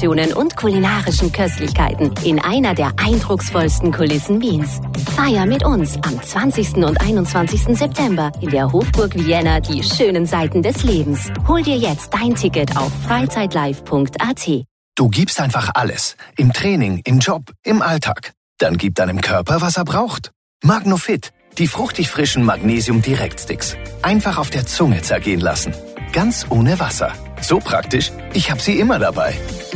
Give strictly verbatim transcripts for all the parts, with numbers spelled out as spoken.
Attraktionen und kulinarischen Köstlichkeiten in einer der eindrucksvollsten Kulissen Wiens. Feier mit uns am zwanzigsten und einundzwanzigsten September in der Hofburg Vienna die schönen Seiten des Lebens. Hol dir jetzt dein Ticket auf freizeitlive punkt a t. Du gibst einfach alles. Im Training, im Job, im Alltag. Dann gib deinem Körper, was er braucht. Magnofit. Die fruchtig frischen Magnesium-Direkt-Sticks. Einfach auf der Zunge zergehen lassen. Ganz ohne Wasser. So praktisch, ich habe sie immer dabei.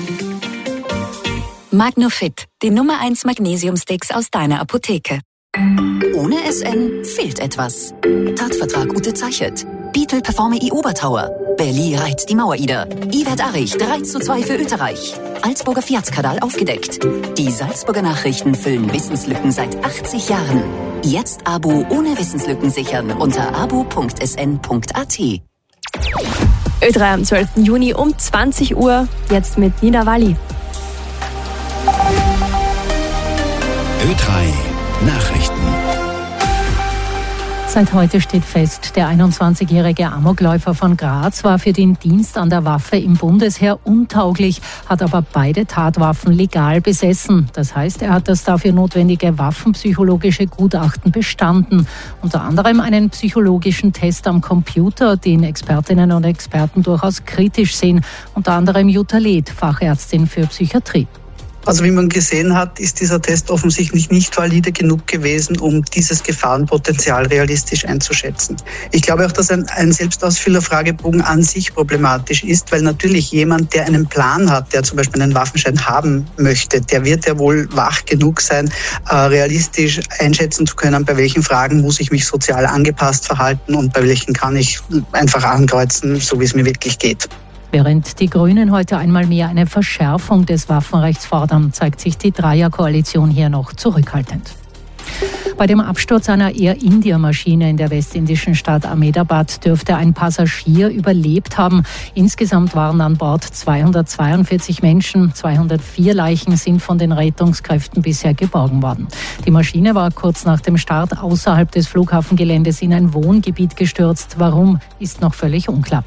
Magnofit, die Nummer eins Magnesium-Sticks aus deiner Apotheke. Ohne S N fehlt etwas. Tatvertrag Ute Zeichert. Beetle Performe I Obertauer. Berli reiht die Mauer-Ida. Iwert Arich drei zu zwei für Österreich. Salzburger Fiat-Skandal aufgedeckt. Die Salzburger Nachrichten füllen Wissenslücken seit achtzig Jahren. Jetzt Abo ohne Wissenslücken sichern unter abo punkt s n punkt a t. Ö drei am zwölften Juni um zwanzig Uhr, jetzt mit Nina Walli. Ö drei Nachrichten. Seit heute steht fest, der einundzwanzigjährige Amokläufer von Graz war für den Dienst an der Waffe im Bundesheer untauglich, hat aber beide Tatwaffen legal besessen. Das heißt, er hat das dafür notwendige waffenpsychologische Gutachten bestanden. Unter anderem einen psychologischen Test am Computer, den Expertinnen und Experten durchaus kritisch sehen. Unter anderem Jutta Leth, Fachärztin für Psychiatrie. Also wie man gesehen hat, ist dieser Test offensichtlich nicht valide genug gewesen, um dieses Gefahrenpotenzial realistisch einzuschätzen. Ich glaube auch, dass ein, ein Selbstausfüllerfragebogen an sich problematisch ist, weil natürlich jemand, der einen Plan hat, der zum Beispiel einen Waffenschein haben möchte, der wird ja wohl wach genug sein, äh, realistisch einschätzen zu können, bei welchen Fragen muss ich mich sozial angepasst verhalten und bei welchen kann ich einfach ankreuzen, so wie es mir wirklich geht. Während die Grünen heute einmal mehr eine Verschärfung des Waffenrechts fordern, zeigt sich die Dreierkoalition hier noch zurückhaltend. Bei dem Absturz einer Air India-Maschine in der westindischen Stadt Ahmedabad dürfte ein Passagier überlebt haben. Insgesamt waren an Bord zweihundertzweiundvierzig Menschen. zweihundertvier Leichen sind von den Rettungskräften bisher geborgen worden. Die Maschine war kurz nach dem Start außerhalb des Flughafengeländes in ein Wohngebiet gestürzt. Warum, ist noch völlig unklar.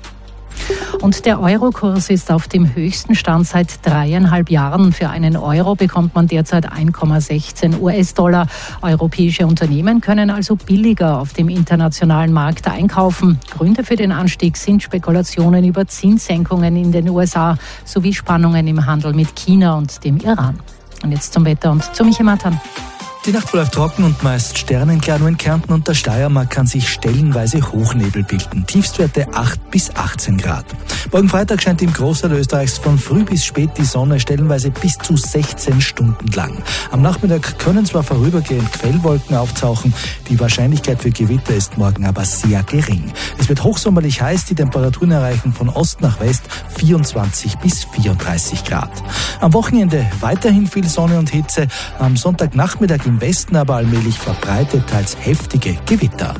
Und der Eurokurs ist auf dem höchsten Stand seit dreieinhalb Jahren. Für einen Euro bekommt man derzeit eins Komma sechzehn US-Dollar. Europäische Unternehmen können also billiger auf dem internationalen Markt einkaufen. Gründe für den Anstieg sind Spekulationen über Zinssenkungen in den U S A sowie Spannungen im Handel mit China und dem Iran. Und jetzt zum Wetter und zu Michael Matan. Die Nacht verläuft trocken und meist sternenklar, nur in Kärnten und der Steiermark kann sich stellenweise Hochnebel bilden. Tiefstwerte acht bis achtzehn Grad. Morgen Freitag scheint im Großteil Österreichs von früh bis spät die Sonne, stellenweise bis zu sechzehn Stunden lang. Am Nachmittag können zwar vorübergehend Quellwolken auftauchen, die Wahrscheinlichkeit für Gewitter ist morgen aber sehr gering. Es wird hochsommerlich heiß, die Temperaturen erreichen von Ost nach West vierundzwanzig bis vierunddreißig Grad. Am Wochenende weiterhin viel Sonne und Hitze, am Sonntagnachmittag im Westen aber allmählich verbreitet teils heftige Gewitter.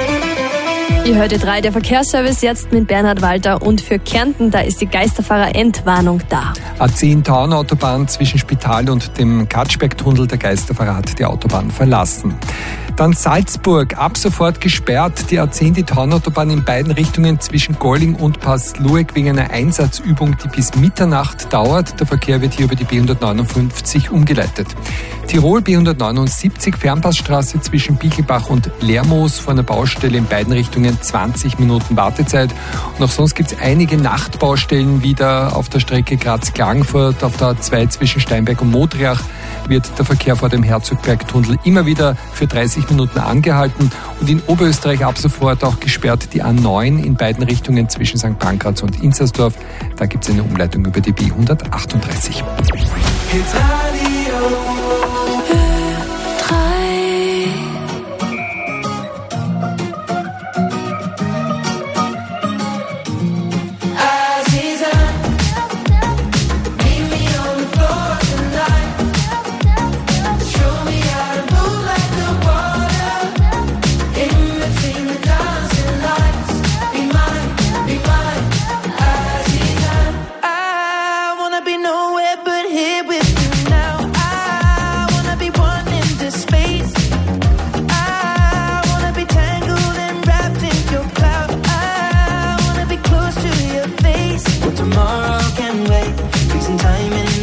Ihr hört drei, der Verkehrsservice jetzt mit Bernhard Walter, und für Kärnten, da ist die Geisterfahrer-Entwarnung da. A zehn Tauern-Autobahn zwischen Spital und dem Katschberg-Tunnel, der Geisterfahrer hat die Autobahn verlassen. Dann Salzburg, ab sofort gesperrt, die A zehn, die Tauern-Autobahn in beiden Richtungen zwischen Golling und Passlueck wegen einer Einsatzübung, die bis Mitternacht dauert. Der Verkehr wird hier über die B hundertneunundfünfzig umgeleitet. Tirol B hundertneunundsiebzig, Fernpassstraße zwischen Bichelbach und Lermoos, vor einer Baustelle in beiden Richtungen zwanzig Minuten Wartezeit. Und auch sonst gibt es einige Nachtbaustellen wieder auf der Strecke Graz-Klagenfurt. Auf der A zwei zwischen Steinberg und Modriach wird der Verkehr vor dem Herzogberg-Tunnel immer wieder für dreißig Minuten angehalten. Und in Oberösterreich ab sofort auch gesperrt die A neun in beiden Richtungen zwischen Sankt Pankraz und Inzersdorf. Da gibt es eine Umleitung über die B hundertachtunddreißig. Be nowhere but here with you now. I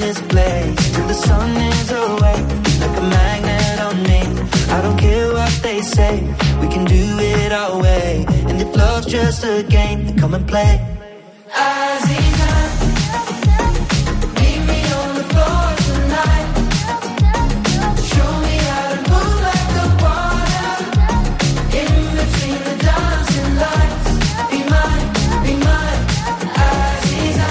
this place till the sun is awake. Like a magnet on me, I don't care what they say. We can do it our way. And if love's just a game, then come and play. Aziza, meet me on the floor tonight. Show me how to move like the water. In between the dancing lights. Be mine, be mine, Aziza.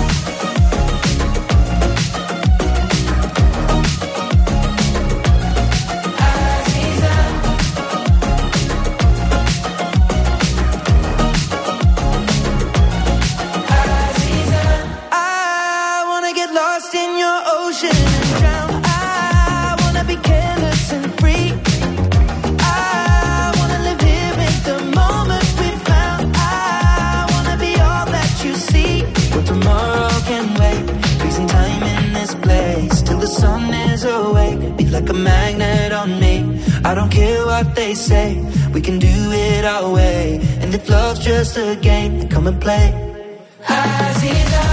Like a magnet on me, I don't care what they say. We can do it our way. And if love's just a game, then come and play. Aziza,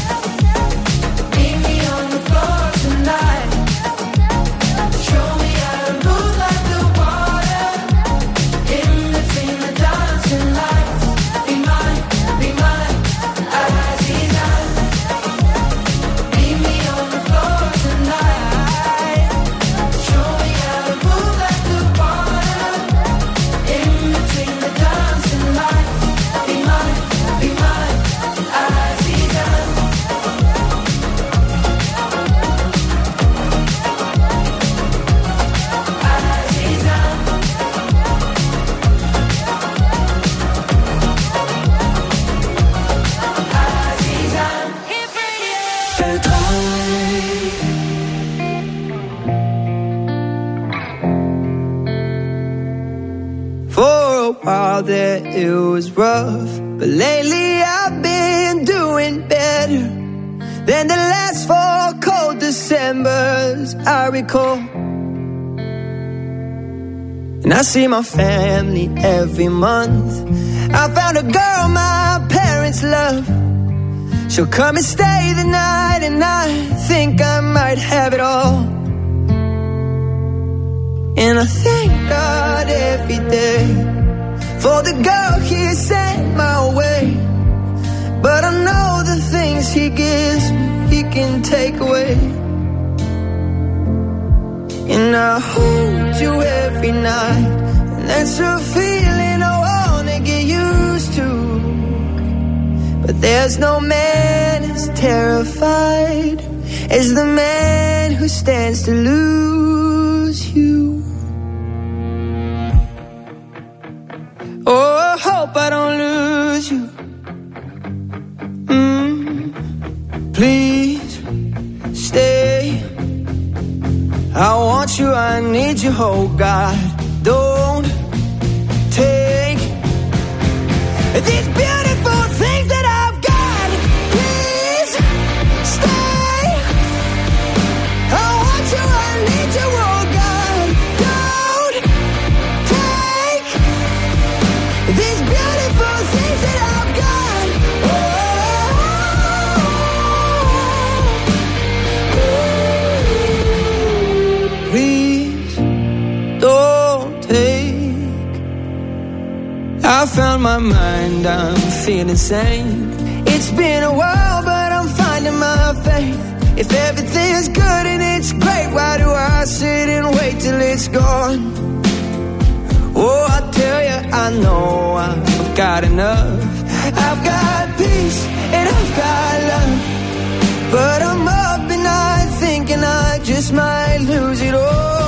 meet me on the floor tonight. Show me how to move like the water. In between the dancing lights. Be mine, be mine, Aziza. Meet me on the floor tonight. That it was rough, but lately I've been doing better than the last four cold Decembers I recall. And I see my family every month. I found a girl my parents love. She'll come and stay the night, and I think I might have it all. And I thank God every day for the girl he sent my way. But I know the things he gives me, he can take away. And I hold you every night, and that's a feeling I wanna get used to. But there's no man as terrified as the man who stands to lose you. Oh, I hope I don't lose you. Mm, please stay. I want you, I need you, oh God. Don't take these beautiful things that I've got. Please stay. I want you, I need you, oh God. Don't take these beautiful things that I've got. Oh, please don't take. I found my mind, I'm feeling sane. It's been a while, but I'm finding my faith. If everything's good and it's great, why do I sit and wait till it's gone? Oh, I tell you, I know I've got enough. I've got peace and I've got love. But I'm up at night thinking I just might lose it all.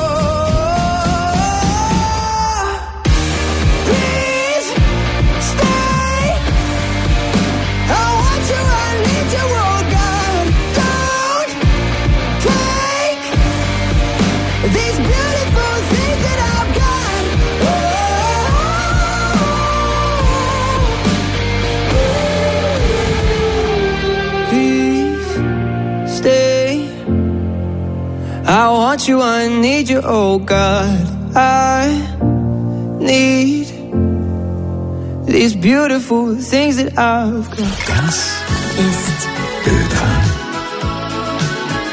Please stay. I want you, I need you, oh God. Don't take these beautiful things that I've got. I want you, I need you, oh God. I need these beautiful things that I've got. Das ist Ö drei.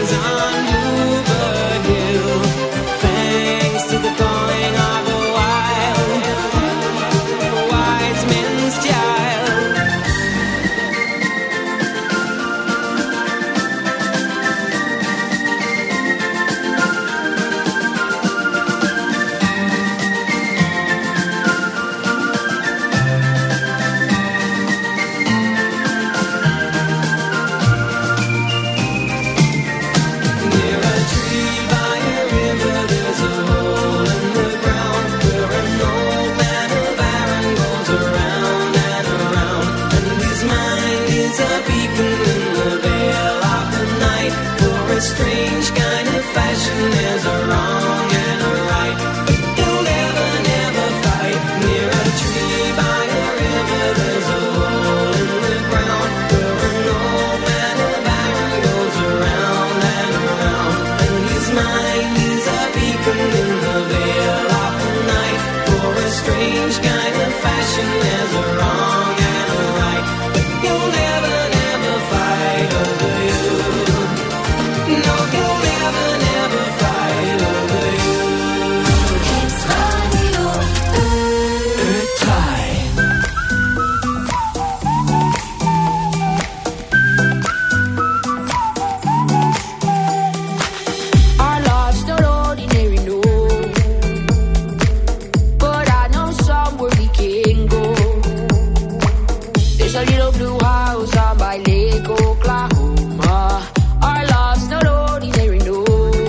skies on Bluebird Hill. Thanks to the calling of a wild, wise man's child. Near a tree by a river, there's a hole in the ground where an old man of iron goes around and around. And his mind is a beacon in the veil of the night. For a strange kind of fashion, there's a wrong and a right, but he'll never, never fight. Near a tree by a river, there's a hole in the ground where an old man of iron goes around and around. And his mind is a beacon in the veil of the night. For a strange kind of fashion, there's a wrong and a right, but he'll never, never fight over you. No, he'll never, never fight over you. It's Radio Time. Our lives not ordinary, no. But I know somewhere we can go. There's a little blue house on by Lake Oklahoma. Our lives not ordinary, no.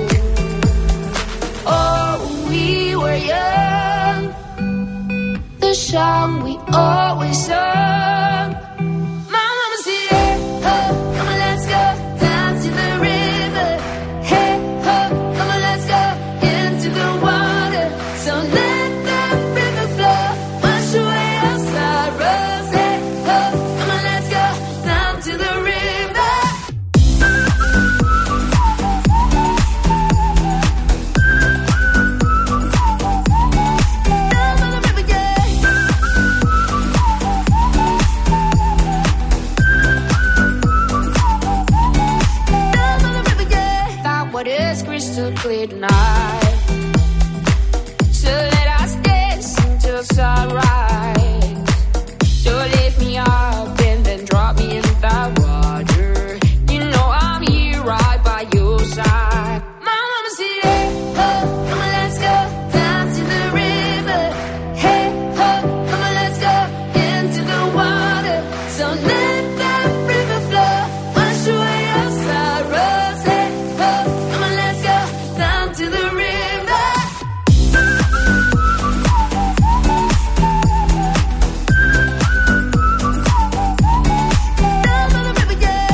Oh, we were young. The song we always sung. My mama said, hey, ho, come on, let's go down to the river. Hey, ho, come on, let's go into the water. So let the river flow, wash away our sorrows. Hey, ho, come on, let's go down to the river. Down by the river, yeah. Down by the river, yeah. That water is crystal clear tonight. So let us dance until sunrise. So lift me up and then drop me in that water. You know I'm here right by your side. My mama said, hey, ho, come on, let's go down to the river. Hey, ho, come on, let's go into the water. So let that river flow, wash away our sorrows. Hey, ho, come on, let's go down to the river. Down by the river, yeah.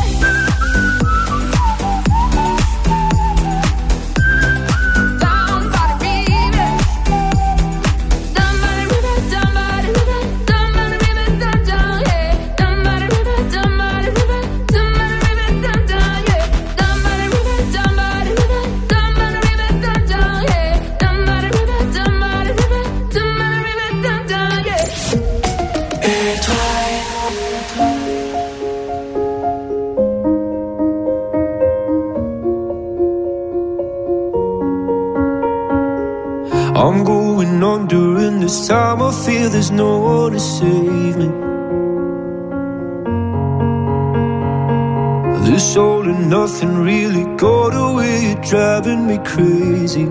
Down by the river. Down by the river, down by the river, down by the river, down, down, yeah. Down by the river, down by the river, down by the river, down, down, yeah. Down by the river, down by the river, down by the river, down, down, yeah. Down by the river, down by the river, down by the river, down, down, yeah. I'm going on during this time. I feel there's no one to save me. This all and nothing really got away. You're driving me crazy.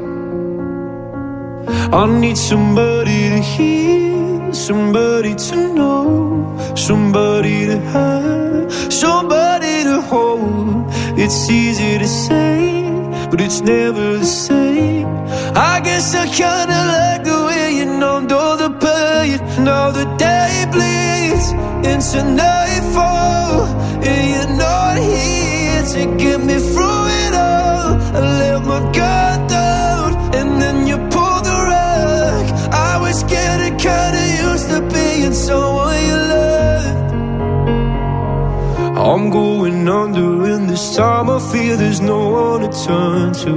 I need somebody to hear, somebody to know, somebody to have, somebody to hold. It's easy to say, but it's never the same. I guess I kinda like the way you numbed all the pain. Now the day bleeds into nightfall, and you're not here to get me through it all. I let my guard down, and then you pulled the rug. I was getting kinda used to being someone you loved. I'm going under, and this time I feel there's no one to turn to.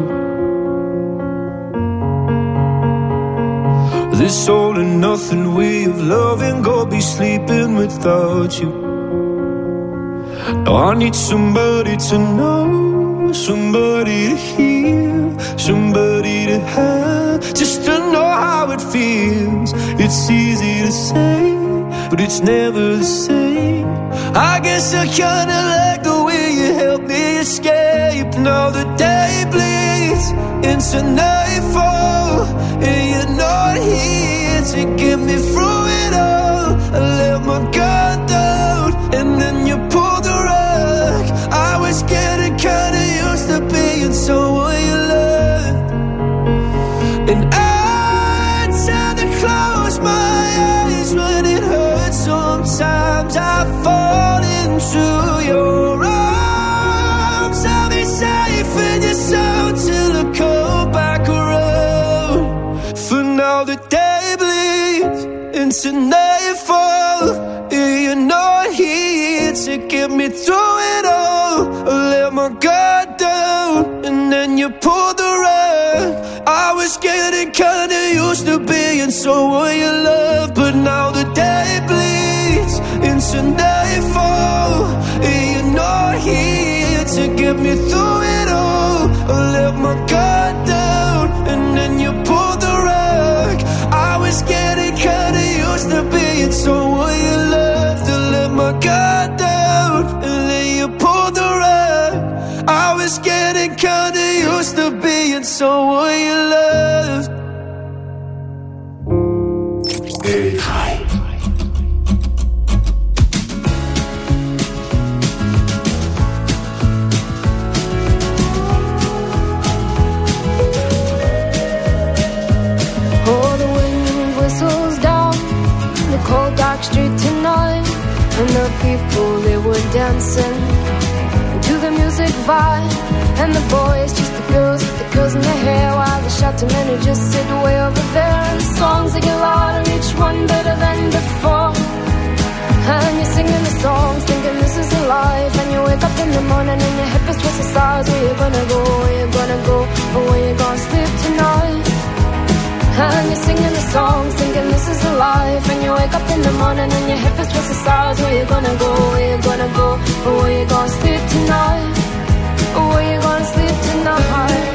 This all and nothing way of loving, go be sleeping without you. Now I need somebody to know, somebody to hear, somebody to have, just to know how it feels. It's easy to say, but it's never the same. I guess I kinda like the way you help me escape. Now the day bleeds into nightfall, and you're not here to get me through it all. I let my guard down, and then you pulled the rug. I was getting kinda used to being someone you loved, and I tend to close my eyes when it hurts. Sometimes I fall into your arms. I'll be safe in your soul till I come back around. For now the day bleeds into nightfall, and you're not here to get me through it all. I let my guard down, and then you pulled the rug. I was getting kinda used to being someone you love, but now the day bleeds into nightfall, and you're not here to get me through it all. I let my guard down, and then you pulled the rug. I was getting kinda used to being someone you loved. I let my guard down, and then you pulled the rug. I was getting kinda used to being someone you loved. Hey, hi. Oh, the wind whistles down the cold dark street tonight, and the people, they were dancing to the music vibe, and the boys just the girls with the girls in their hair, while the shouting men who just sit way over there. And the songs they get louder, each one better than before, and you're singing the songs thinking this is a life, and you wake up in the morning and your hip is twisted sides. Where you gonna go, where you gonna go, or where you gonna sleep tonight? And you're singing the songs thinking this is a life, and you wake up in the morning and your hip is twisted sides. Where you gonna go, where you gonna go, or where you gonna sleep tonight, or where you gonna sleep tonight?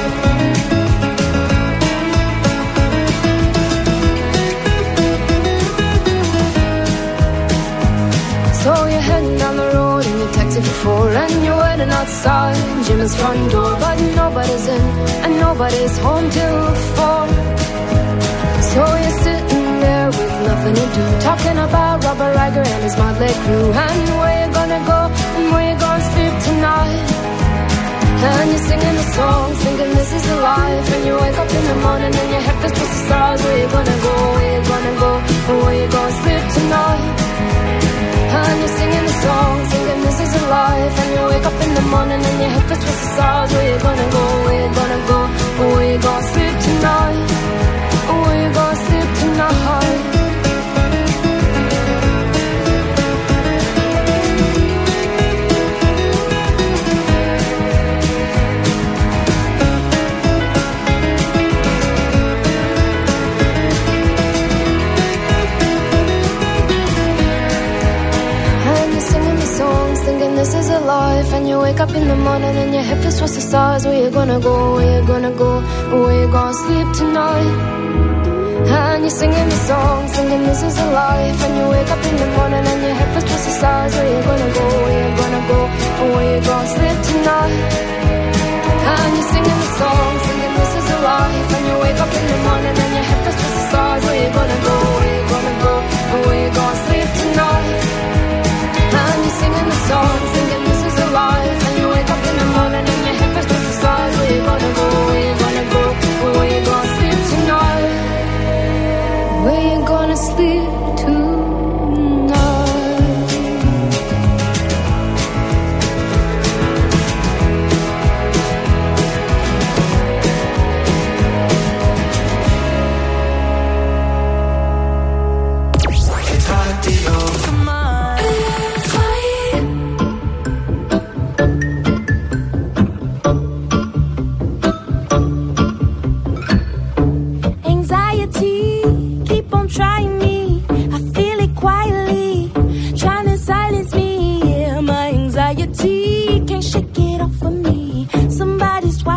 So you're heading down the road in your taxi for four, and you're waiting outside Jim's front door, but nobody's in and nobody's home till four. So you're sitting there with nothing to do, talking about Robert Riger and his motley crew, and where you gonna go and where you gonna sleep tonight. And you're singing the songs thinking this is a life, and you wake up in the morning and your head feels twisted the stars. Where you gonna go, where you gonna go, and where you gonna sleep tonight? And you're singing the songs thinking this is a life, and you wake up in the morning and your head feels twisted the stars. Where you gonna go, where you gonna go, and where you gonna sleep tonight? Where you gonna sleep tonight? Thinking this is a life, and you wake up in the morning and your hip is towards the stars. Where you gonna go, where you gonna go, where you gonna sleep tonight? And you're singing the song, thinking this is a life, and you wake up in the morning and your hip is towards the stars. Where you gonna go, where you gonna go, where you gonna sleep tonight? And you're singing the song, thinking this is a life, and you wake up in the morning and your hip is towards the stars. Where you gonna go, where you gonna go, where you gonna sleep tonight? And you're singing the song, thinking this is a life, and you wake up in the morning and your hip is twisted the stars. Where you gonna go, where you gonna go, where you gonna sleep tonight? Where you gonna sleep tonight?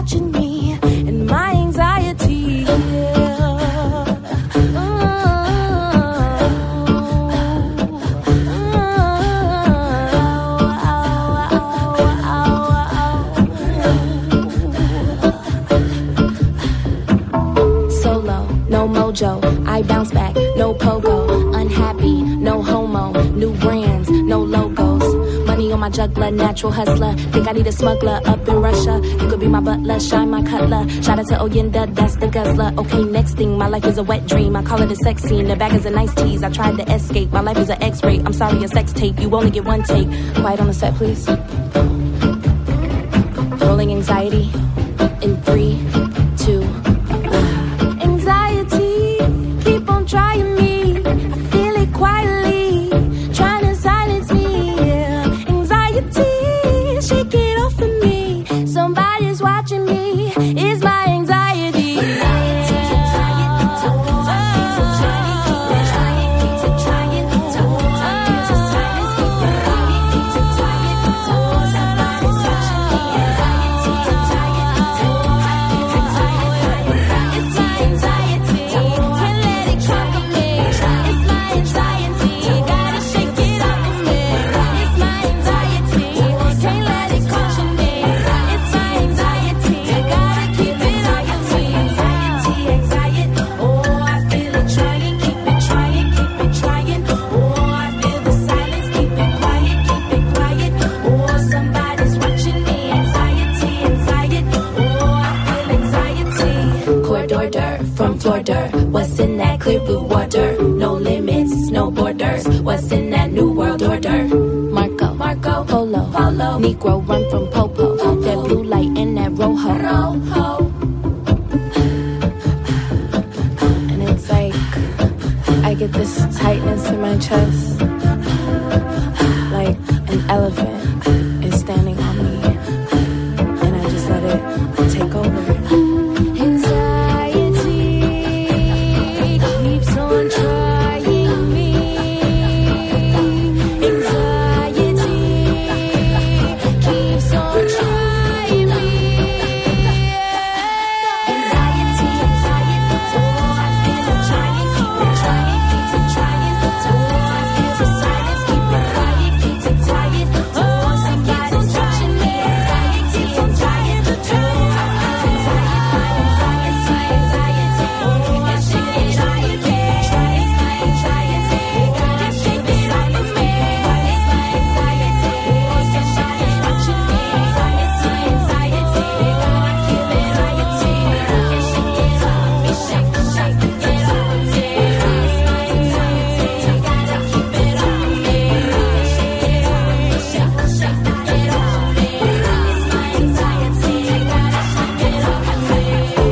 watching me and my anxiety. Solo, no mojo, I bounce back, no pogo, unhappy, no homo, new brands, no logos. Money on my juggler, natural hustler. Think I need a smuggler up in Russia. You could be my butler, shine my cutler. Shout out to Oyenda, that's the guzzler. Okay, next thing, my life is a wet dream. I call it a sex scene. The bag is a nice tease. I tried to escape. My life is an X-ray. I'm sorry, a sex tape. You only get one take. Quiet on the set, please. Rolling anxiety in three, two, one. Anxiety, keep on trying me. I feel it quietly, trying to silence me. Yeah. Anxiety, shake it off of me. Somebody's watching me. It's my anxiety. Anxiety, keep trying, keep trying, keep trying, keep trying, keep trying to silence, keep trying, keep trying. Somebody's watching me. Anxiety, keep trying, keep trying. It's my anxiety. Can't let it conquer me. It's my anxiety. Gotta shake it off of me. It's my anxiety. Can't let it conquer me. It's my anxiety. Gotta keep it on your feet. Anxiety, anxiety. Oh, I feel it trying. Keep it trying. Keep it trying. Oh, I feel the silence. Keep it quiet. Keep it quiet. Oh, somebody's watching me. Anxiety, anxiety. Oh, I feel anxiety. Corridor dirt from Florida. What's in that clear blue water? No limits, no borders. What's in that new world order? Marco, Marco, Polo, Polo. Negro run from Popo. That blue light in that rojo. Rojo. And it's like I get this tightness in my chest, like an elephant is standing on me, and I just let it take over. Anxiety keeps on trying me. Anxiety keeps on trying me. Anxiety, anxiety. Oh, I feel it trying, keep it trying, keep it trying. Oh, I feel the silence, keep it quiet, keep it quiet. Oh, somebody's watching me. Anxiety, anxiety. Oh, I feel anxiety, anxiety. Oh, I shake it off of me. It's my anxiety. Gotta shake it off of me. It's my anxiety. Oh, somebody's watching me. It's my anxiety. I feel anxiety. Can't shake it off of me. Shake, shake it off of me. It's my anxiety. Gotta keep it off of me. Shake it off of me. Shake, shake it off of me. It's my anxiety. Gotta shake it off of me.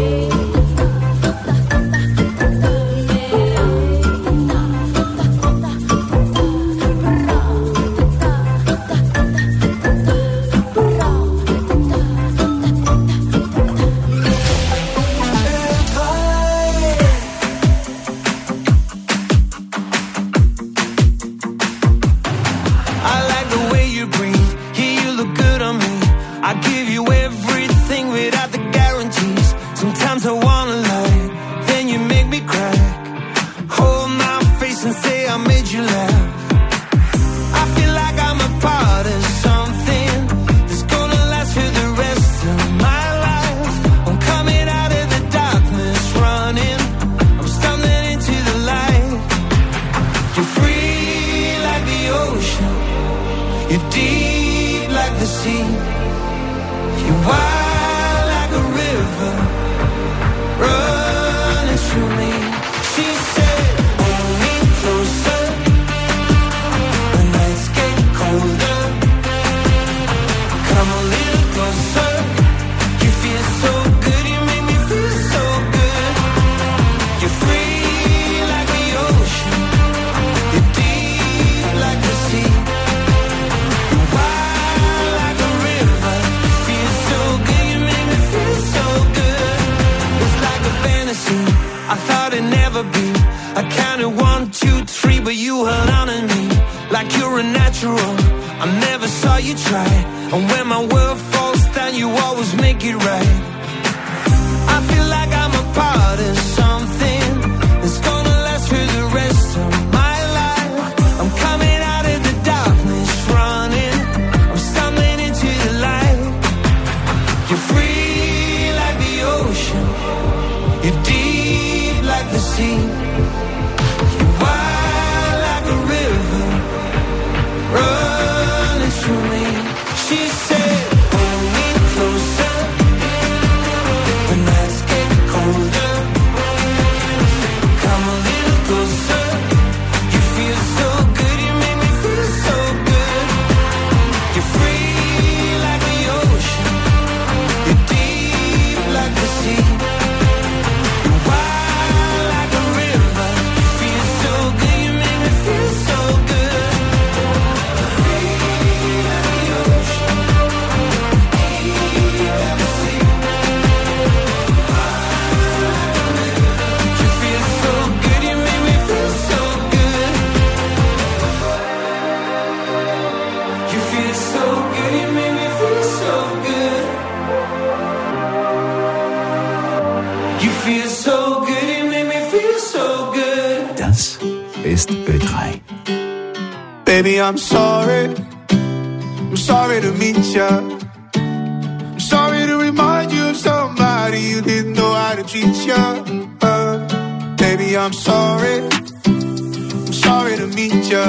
I like the way you breathe. Yeah, you look good on me. I give you everything without the guarantees. Sometimes I wanna lie, then you make me cry. Hold my face and say I made you laugh. I feel like I'm a part of something that's gonna last for the rest of my life. I'm coming out of the darkness, running. I'm stumbling into the light. You're free like the ocean. You're deep like the sea. You're wide like a river running through me. She said, hold me closer. The nights get colder. Come a little closer. You feel so good. You make me feel so good. You're free like the ocean. You're deep like the sea. You're wide like a river. You feel so good. You make me feel so good. It's like a fantasy I thought it'd never be. I counted one, two, three, but you held on to me like you're a natural. I never saw you try. And when my world falls down, you always make it right. I feel like I'm a part of something that's gonna last for the rest of my life. I'm coming out of the darkness, running. I'm stumbling into the light. You're free like the ocean. You're deep like the sea. You're wide like a river running through me. She said, hold me closer. The nights get colder. Come a little closer. You feel so good, you make me feel so good. You're free like the ocean. You're deep like the sea. You're wide like a river. You feel so good, you make me feel so good. You're free like the ocean. Deep like the sea. You feel so good, you make me feel so good. You feel so good, you make me feel so good. You feel so good, you make me feel so good. Das ist Ö drei. Baby, I'm sorry. I'm sorry to meet ya. I'm sorry to remind you of somebody you didn't know how to treat ya. Uh, baby, I'm sorry. I'm sorry to meet ya.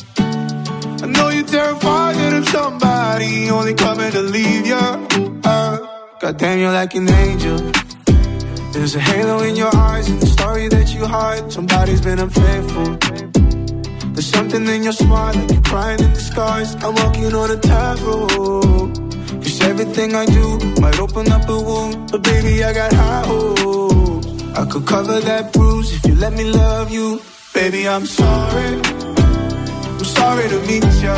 I know you're terrified of somebody only coming to leave ya. Uh, goddamn, you're like an angel. There's a halo in your eyes and the story that you hide. Somebody's been unfaithful. There's something in your smile, like you're crying in the skies. I'm walking on a tightrope. Cause everything I do might open up a wound. But baby, I got high hopes. I could cover that bruise if you let me love you. Baby, I'm sorry. I'm sorry to meet ya.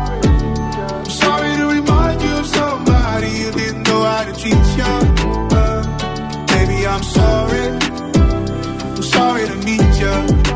I'm sorry to remind you of somebody you didn't know how to treat ya. Uh, baby, I'm sorry. I'm sorry to meet ya.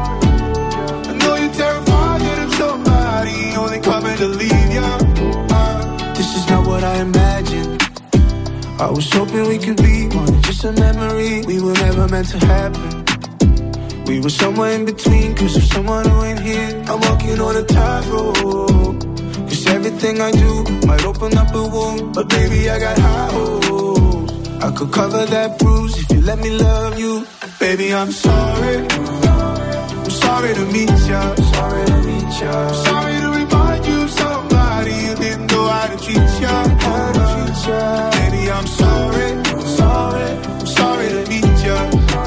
I know you're terrified of somebody only coming to leave ya. Uh, this is not what I imagined. I was hoping we could be more than just a memory. We were never meant to happen. We were somewhere in between, cause of someone who ain't here. I'm walking on a tightrope. Cause everything I do might open up a wound. But baby, I got high hopes. I could cover that bruise if you let me love you. Baby, I'm sorry. I'm sorry to meet ya. Sorry to meet ya. Sorry to remind you of somebody you didn't know how to treat ya. How to treat ya. Baby, I'm sorry. Sorry. I'm sorry to meet ya.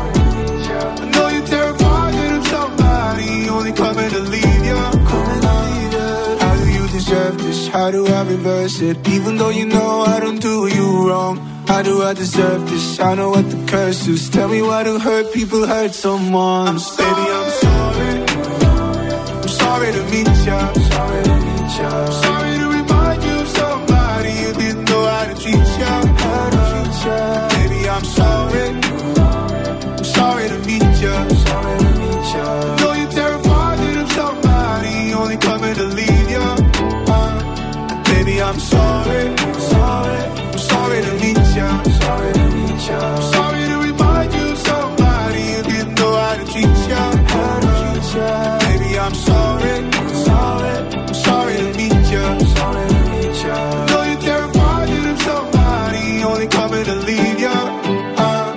I know you're terrified of somebody only coming to leave ya. Coming to leave ya. How do you deserve this? How do I reverse it? Even though you know I don't do you wrong. How do I deserve this? I know what the curse is. Tell me why do hurt people hurt someone. I'm sorry. Baby, I'm sorry. I'm sorry to meet ya. Sorry to meet ya. Sorry to remind you of somebody you didn't know how to treat ya. How to treat ya. Baby, I'm sorry. I'm sorry to meet ya. Sorry to meet ya. I know you're terrified of somebody only coming to leave ya. Uh, baby, I'm sorry. Sorry. I'm sorry to meet ya. Sorry to meet ya. Sorry to remind you of somebody you didn't know how to treat ya. How to treat ya. Baby, I'm sorry. Sorry. I'm sorry to meet ya. Sorry to meet ya. I know you're terrified of somebody only coming to leave ya. Uh.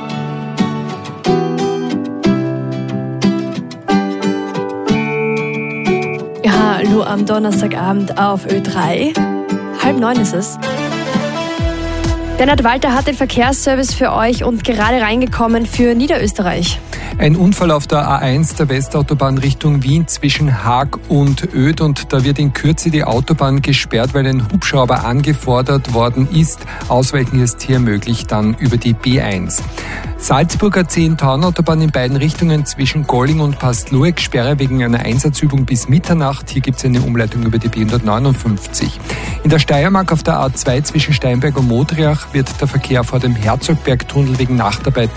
Ja, hallo am Donnerstagabend auf Ö drei. Halb neun ist es. Bernhard Walter hat den Verkehrsservice für euch und gerade reingekommen für Niederösterreich. Ein Unfall auf der A eins der Westautobahn Richtung Wien zwischen Haag und Öd und da wird in Kürze die Autobahn gesperrt, weil ein Hubschrauber angefordert worden ist. Ausweichen ist hier möglich dann über die B eins. Salzburger zehn-Tonnen-Autobahn in beiden Richtungen zwischen Golling und Pastlueck, Sperre wegen einer Einsatzübung bis Mitternacht. Hier gibt es eine Umleitung über die B hundertneunundfünfzig. In der Steiermark auf der A zwei zwischen Steinberg und Modriach wird der Verkehr vor dem Herzogbergtunnel wegen Nachtarbeiten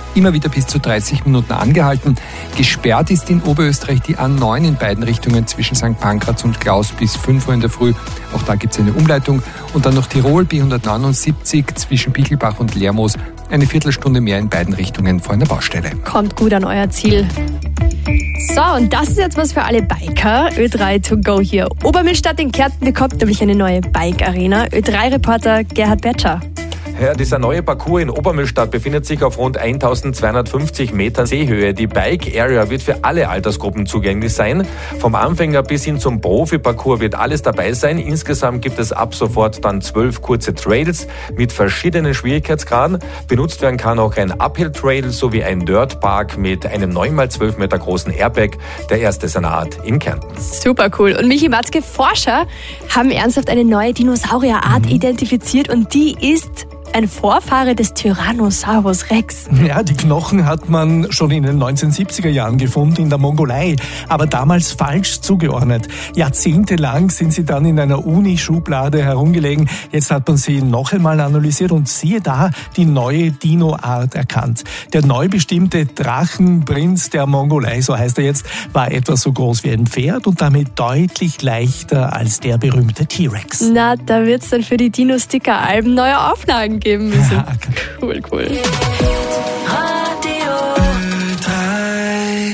immer wieder bis zu dreißig Minuten angehalten. Gesperrt ist in Oberösterreich die A neun in beiden Richtungen zwischen Sankt Pankraz und Klaus bis fünf Uhr in der Früh. Auch da gibt es eine Umleitung. Und dann noch Tirol B hundertneunundsiebzig zwischen Bichelbach und Lermoos. Eine Viertelstunde mehr in beiden Richtungen vor einer Baustelle. Kommt gut an euer Ziel. So, und das ist jetzt was für alle Biker. Ö drei to go hier. Obermillstadt in Kärnten bekommt nämlich eine neue Bike-Arena. Ö drei Reporter Gerhard Betscher. Ja, dieser neue Parcours in Obermillstadt befindet sich auf rund eintausendzweihundertfünfzig Metern Seehöhe. Die Bike Area wird für alle Altersgruppen zugänglich sein. Vom Anfänger bis hin zum Profi-Parcours wird alles dabei sein. Insgesamt gibt es ab sofort dann zwölf kurze Trails mit verschiedenen Schwierigkeitsgraden. Benutzt werden kann auch ein Uphill-Trail sowie ein Dirtpark mit einem neun mal zwölf Meter großen Airbag, der erste seiner Art in Kärnten. Super cool. Und Michi Matzke, Forscher haben ernsthaft eine neue Dinosaurierart mhm. identifiziert und die ist ein Vorfahre des Tyrannosaurus Rex. Ja, die Knochen hat man schon in den neunzehnhundertsiebziger Jahren gefunden in der Mongolei, aber damals falsch zugeordnet. Jahrzehntelang sind sie dann in einer Uni-Schublade herumgelegen. Jetzt hat man sie noch einmal analysiert und siehe da, die neue Dino-Art erkannt. Der neu bestimmte Drachenprinz der Mongolei, so heißt er jetzt, war etwa so groß wie ein Pferd und damit deutlich leichter als der berühmte T-Rex. Na, da wird's dann für die Dino-Sticker-Alben neue Auflagen geben müssen. Ja. Cool, cool. Radio drei.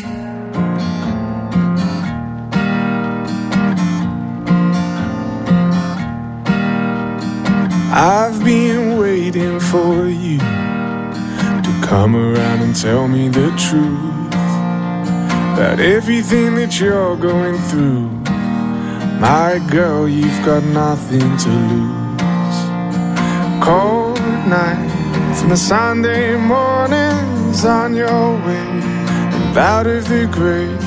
I've been waiting for you to come around and tell me the truth about everything that you're going through. My girl, you've got nothing to lose. Cold nights and the Sunday mornings on your way and out of the grave.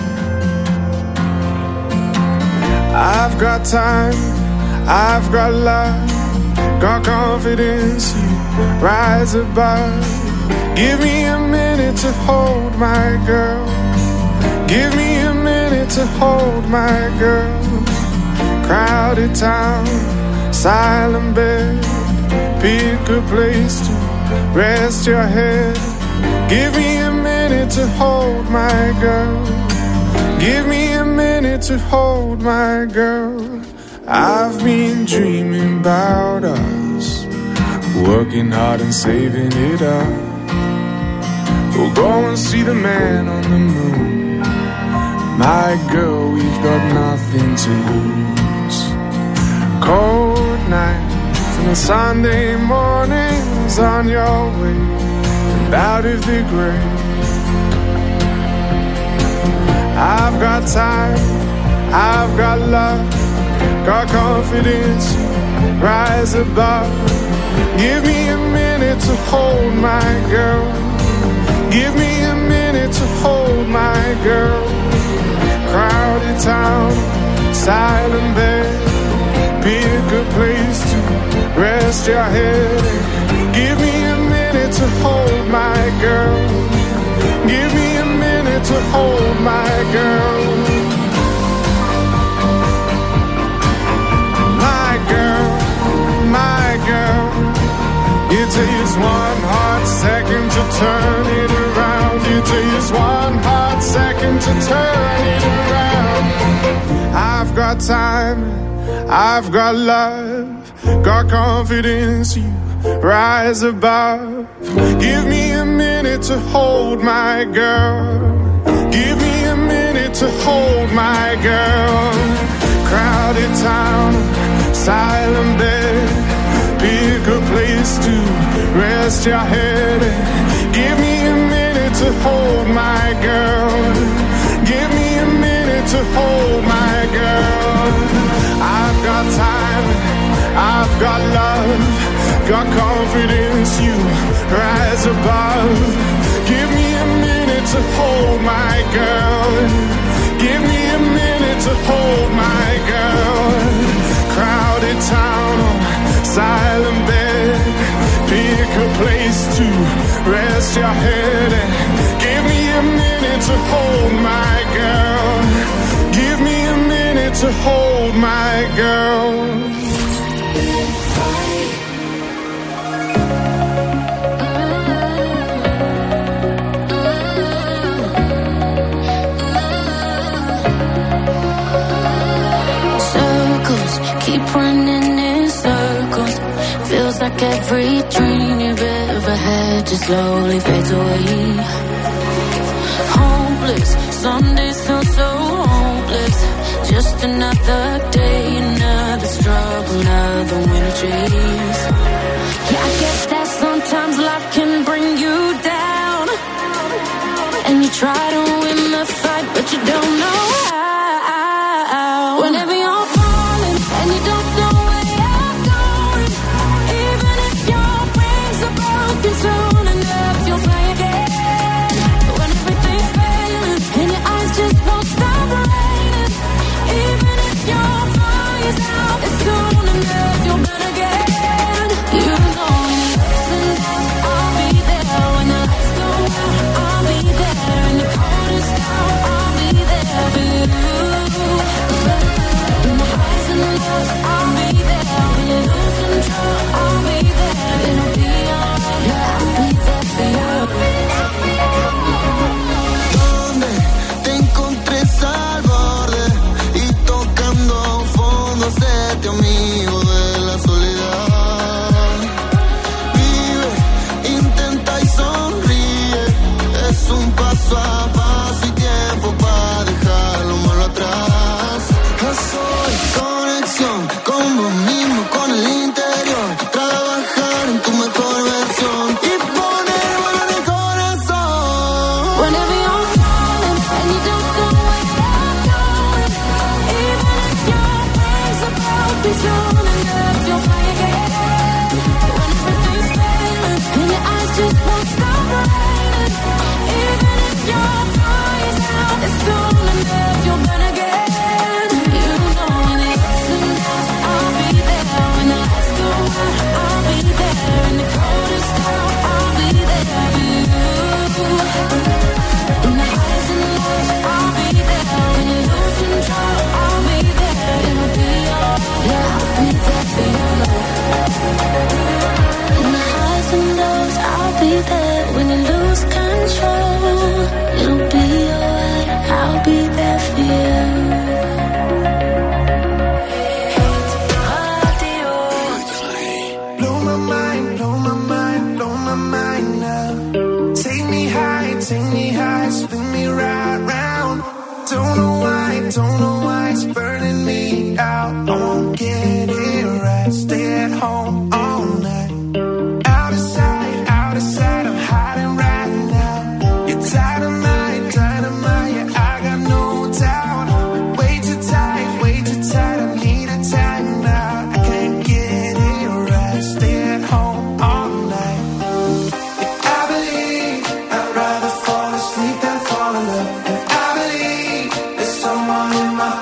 I've got time, I've got love, got confidence, you rise above. Give me a minute to hold my girl. Give me a minute to hold my girl. Crowded town, silent bed. Pick a place to rest your head. Give me a minute to hold my girl. Give me a minute to hold my girl. I've been dreaming about us, working hard and saving it up. We'll go and see the man on the moon. My girl, we've got nothing to lose. Cold nights and the Sunday mornings on your way and out of the grave. I've got time, I've got love, got confidence, rise above. Give me a minute to hold my girl. Give me a minute to hold my girl. Crowded town, silent bed. Pick a place to rest your head. Give me a minute to hold my girl. Give me a minute to hold my girl. My girl, my girl. It takes one hot second to turn it around. It takes one hot second to turn it around. I've got time, I've got love, got confidence, you rise above. Give me a minute to hold my girl. Give me a minute to hold my girl. Crowded town, silent bed. Pick a place to rest your head. Give me a minute to hold my girl. Give me a minute to hold my girl. I've got time, I've got love, got confidence, you rise above. Give me a minute to hold my girl. Give me a minute to hold my girl. Crowded town, silent bed. Pick a place to rest your head. Give me a minute to hold my girl. Give me a minute to hold my girl. like every dream you've ever had just slowly fades away. Hopeless, some days feel so hopeless. Just another day, another struggle, another winter chase. Yeah, I guess that sometimes life can bring you down, and you try to win the fight, but you don't know how. Whenever you're falling and you don't know where you're going, even if your wings are broken, soon enough you'll fly again. When everything's failing and your eyes just won't stop raining, even if your fire's out, it's soon enough you'll burn again. You know when the ups and downs, I'll be there. When the lights go out, I'll be there. In the coldest hour, I'll be there for you. In the highs and lows, I'll be there. When you lose control, I'll be there. It'll be alright, yeah, I'll be there for you. Donde te encontres al borde y tocando fondo, séte amigo de la soledad. Vive, intenta y sonríe, es un paso a paso y tiempo para dejar lo malo atrás. Soy conexión con vos mismo, con el interior, trabajar en tu mejor versión y poner bueno en el corazón. Whenever you're falling and you don't know where you're going, even if your wings are broken, soon enough you'll fly again. When everything's failing and your eyes just won't stop raining, even if your fire's out, it's soon enough you'll burn again. You know when the ups and downs, I'll be there. When the lights go out, I'll be there. In the coldest hour, I'll be there for you. In the highs and lows, I'll be there. When you lose control, I'll be there. It'll be alright, yeah, I'll be there for you. In the highs and lows, I'll be there. When you lose control, it'll be alright, I'll be there for you. Blow my mind, blow my mind, blow my mind now. Take me high, take me high, spin me right round. Don't know why, don't know why it's burning me out. I won't get it right, stay at home all night. Out of sight, out of sight, I'm hiding right now. You're dynamite, dynamite, yeah, I got no doubt. Way too tight, way too tight, I need a time now. I can't get it right, stay at home all night. I believe I'd rather fall asleep than fall in love. And I believe there's someone in my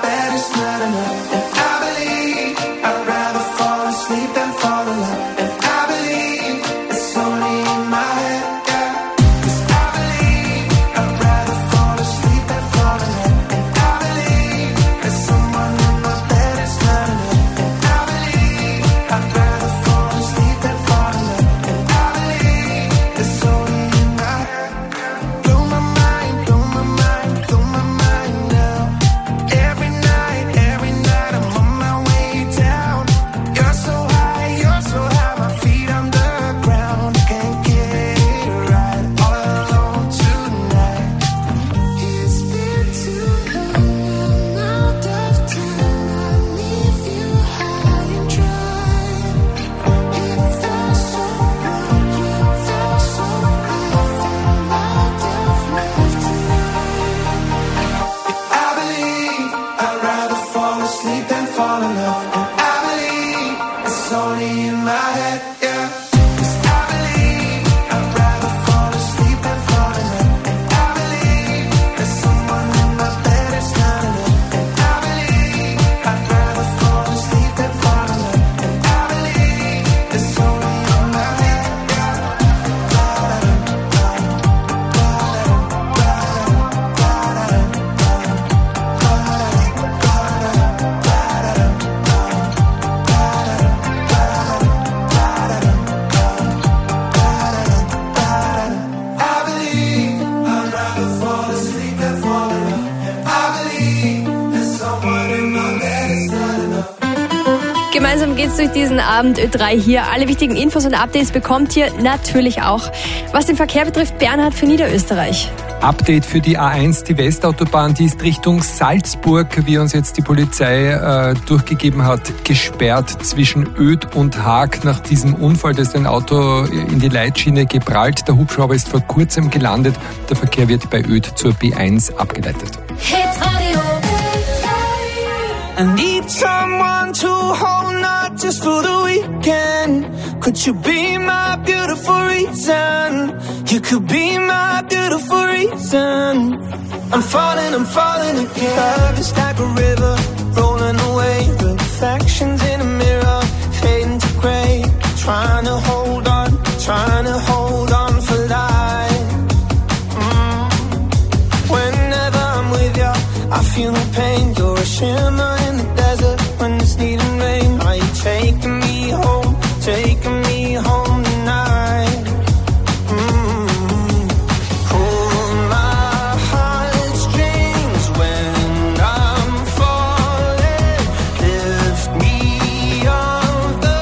geht's durch diesen Abend Ö drei hier. Alle wichtigen Infos und Updates bekommt ihr natürlich auch. Was den Verkehr betrifft, Bernhard für Niederösterreich. Update für die A eins, die Westautobahn, die ist Richtung Salzburg, wie uns jetzt die Polizei äh, durchgegeben hat, gesperrt zwischen Öd und Haag. Nach diesem Unfall, da ist ein Auto in die Leitschiene geprallt. Der Hubschrauber ist vor kurzem gelandet. Der Verkehr wird bei Öd zur B eins abgeleitet. I need someone to hold, not just for the weekend. Could you be my beautiful reason? You could be my beautiful reason. I'm falling, I'm falling again. Love is like a river, rolling away. Reflections in a mirror, fading to grey. Trying to hold on, trying to hold on for life. Mm. Whenever I'm with you, I feel no pain. You're a shimmer in the desert when it's needing rain. Are you taking me home, taking me home tonight? Mm. Pull my heartstrings when I'm falling. Lift me off the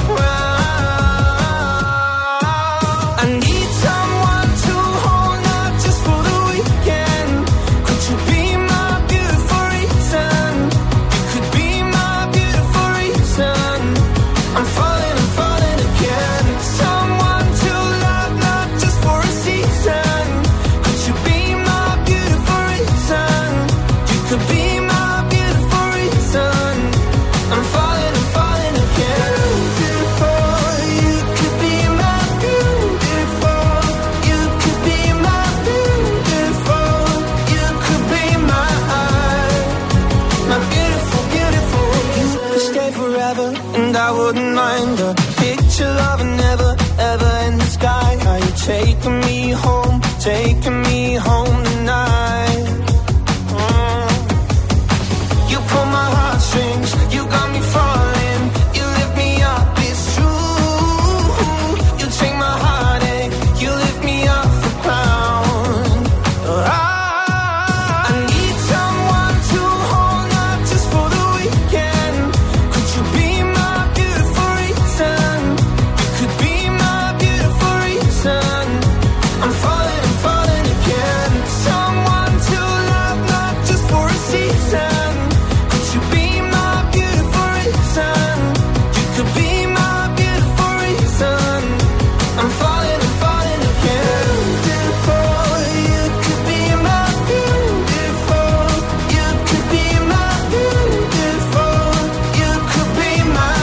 ground. I need someone to hold, not just for the weekend. Could you be my beautiful reason? You could be my beautiful reason. I'm falling, I'm falling again. Someone to love, not just for a season. Could you be my beautiful reason? You could be my beautiful reason. I'm falling, I'm falling again. Beautiful, you could be my beautiful. You could be my beautiful. You could be my my beautiful, beautiful. You could stay forever, and I wouldn't mind a picture of a never, ever in the sky. Are you taking me home, taking me home tonight? Mm. You pull my heartstrings, you got me falling. You lift me up, it's true. You take my heartache, you lift me off the ground. I, I need someone to hold, not just for the weekend. Could you be my beautiful reason? You could be my beautiful reason. I'm falling, I'm falling again. Someone to love, not just for a season. Could you be my beautiful reason? You could be my beautiful reason. I'm falling, I'm falling again. Beautiful, you could be my beautiful. You could be my beautiful. You could be my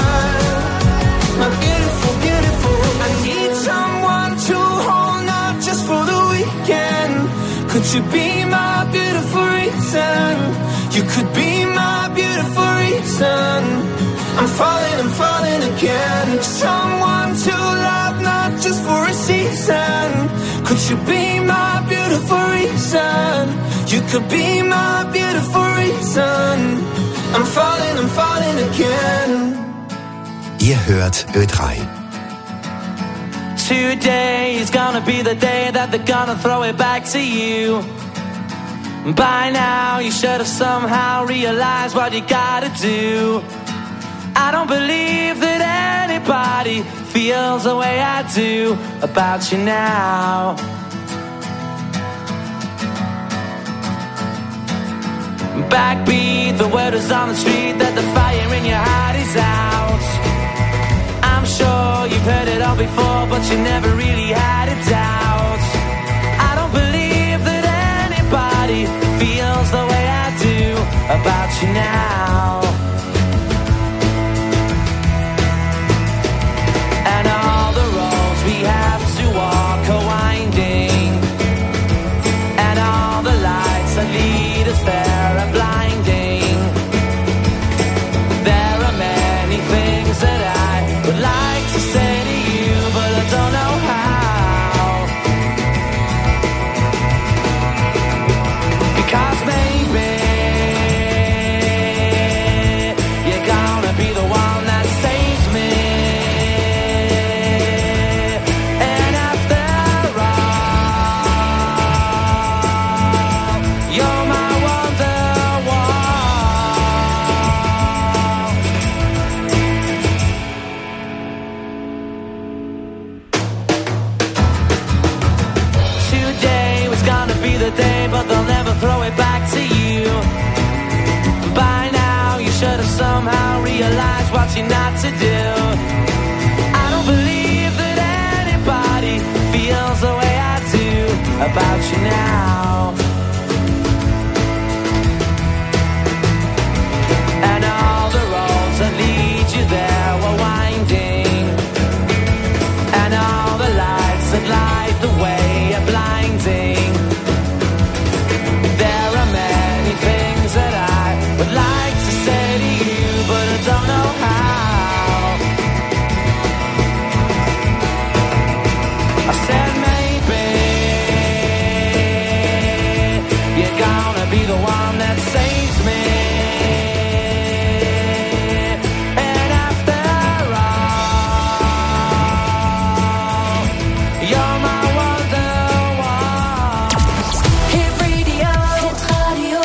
my beautiful, beautiful. I need someone to hold, not just for the weekend. Could you be my beautiful reason? You could be my beautiful reason. I'm falling, I'm falling again. Someone to love, not just for a season. Could you be my beautiful reason? You could be my beautiful reason. I'm falling, I'm falling again. Ihr hört Ö drei. Today is gonna be the day that they're gonna throw it back to you. By now you should have somehow realized what you gotta do. I don't believe that anybody feels the way I do about you now. Backbeat, the word is on the street that the fire in your heart is out. I'm sure you've heard it all before, but you never really had a doubt. I don't believe that anybody feels the way I do about you now. And all the roads we have to walk are winding, and all the lights that lead us there are blinding. There are many things that I would like to say to you, but I don't know how. Because maybe you not to do. I don't believe that anybody feels the way I do about you now. And all the roads that lead you there were winding, and all the lights that light the way are blinding. There are many things that I would like to say to you, but I don't know how. I said maybe you're gonna be the one that saves me. And after all, you're my wonderwall. Hit radio, hit radio,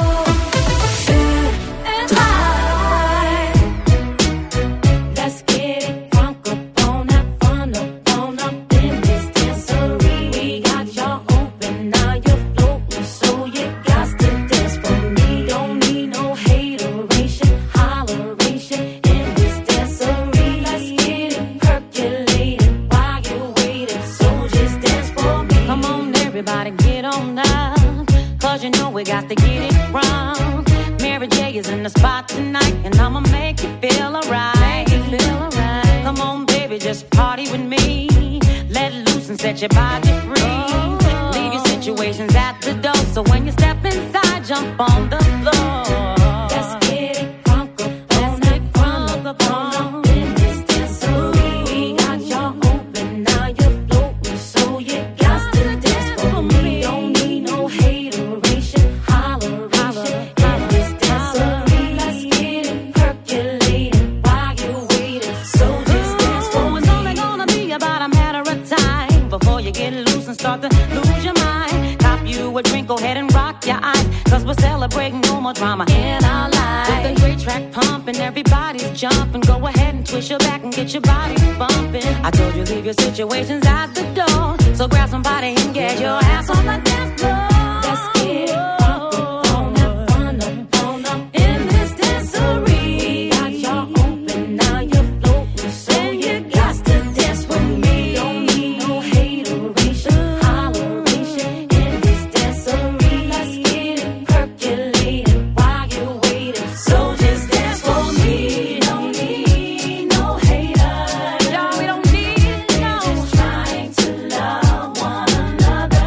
U drei. Let's get it crunk up on that fun up on up in this dancery. We got y'all open, now you're floating, so you got to dance for me. Don't need no hateration, holleration in this dancery. Let's get it percolated while you're waiting, so just dance for me. Come on, everybody, get on up, cause you know we got to get it wrong. Mary J is in the spot tonight, and I'ma make you feel alright. Come on, baby, just party with me. Let loose and set your body free. Leave your situations at the door, so when you step inside, jump on the floor. Let's get it crunk up on that fun up on up in this dancery. We got y'all open, now you're floating, so you got to dance for me. Don't need no hateration, holleration in this dancery. Let's get it percolated while you're waiting, so just dance for Oh, me. it's only gonna be about a matter of time before you get loose and start to lose your mind. Cop you a drink, go ahead and rock your eyes, cause we're celebrating no more drama in our lives. With the great track pumping, everybody's jumping. Go ahead and twist your back and get your body bumping. I told you leave your situations at the door, so grab somebody and get your ass on the dance floor. Let's get it crunk up on that fun up on up in this dancery. Got y'all open, now you're floating, so you got to dance with me. Don't need no hateration, holleration in this dancery. Let's get it percolated while you're waiting, so just dance for me. Don't need no haters, No, we don't need no. just trying to love one another.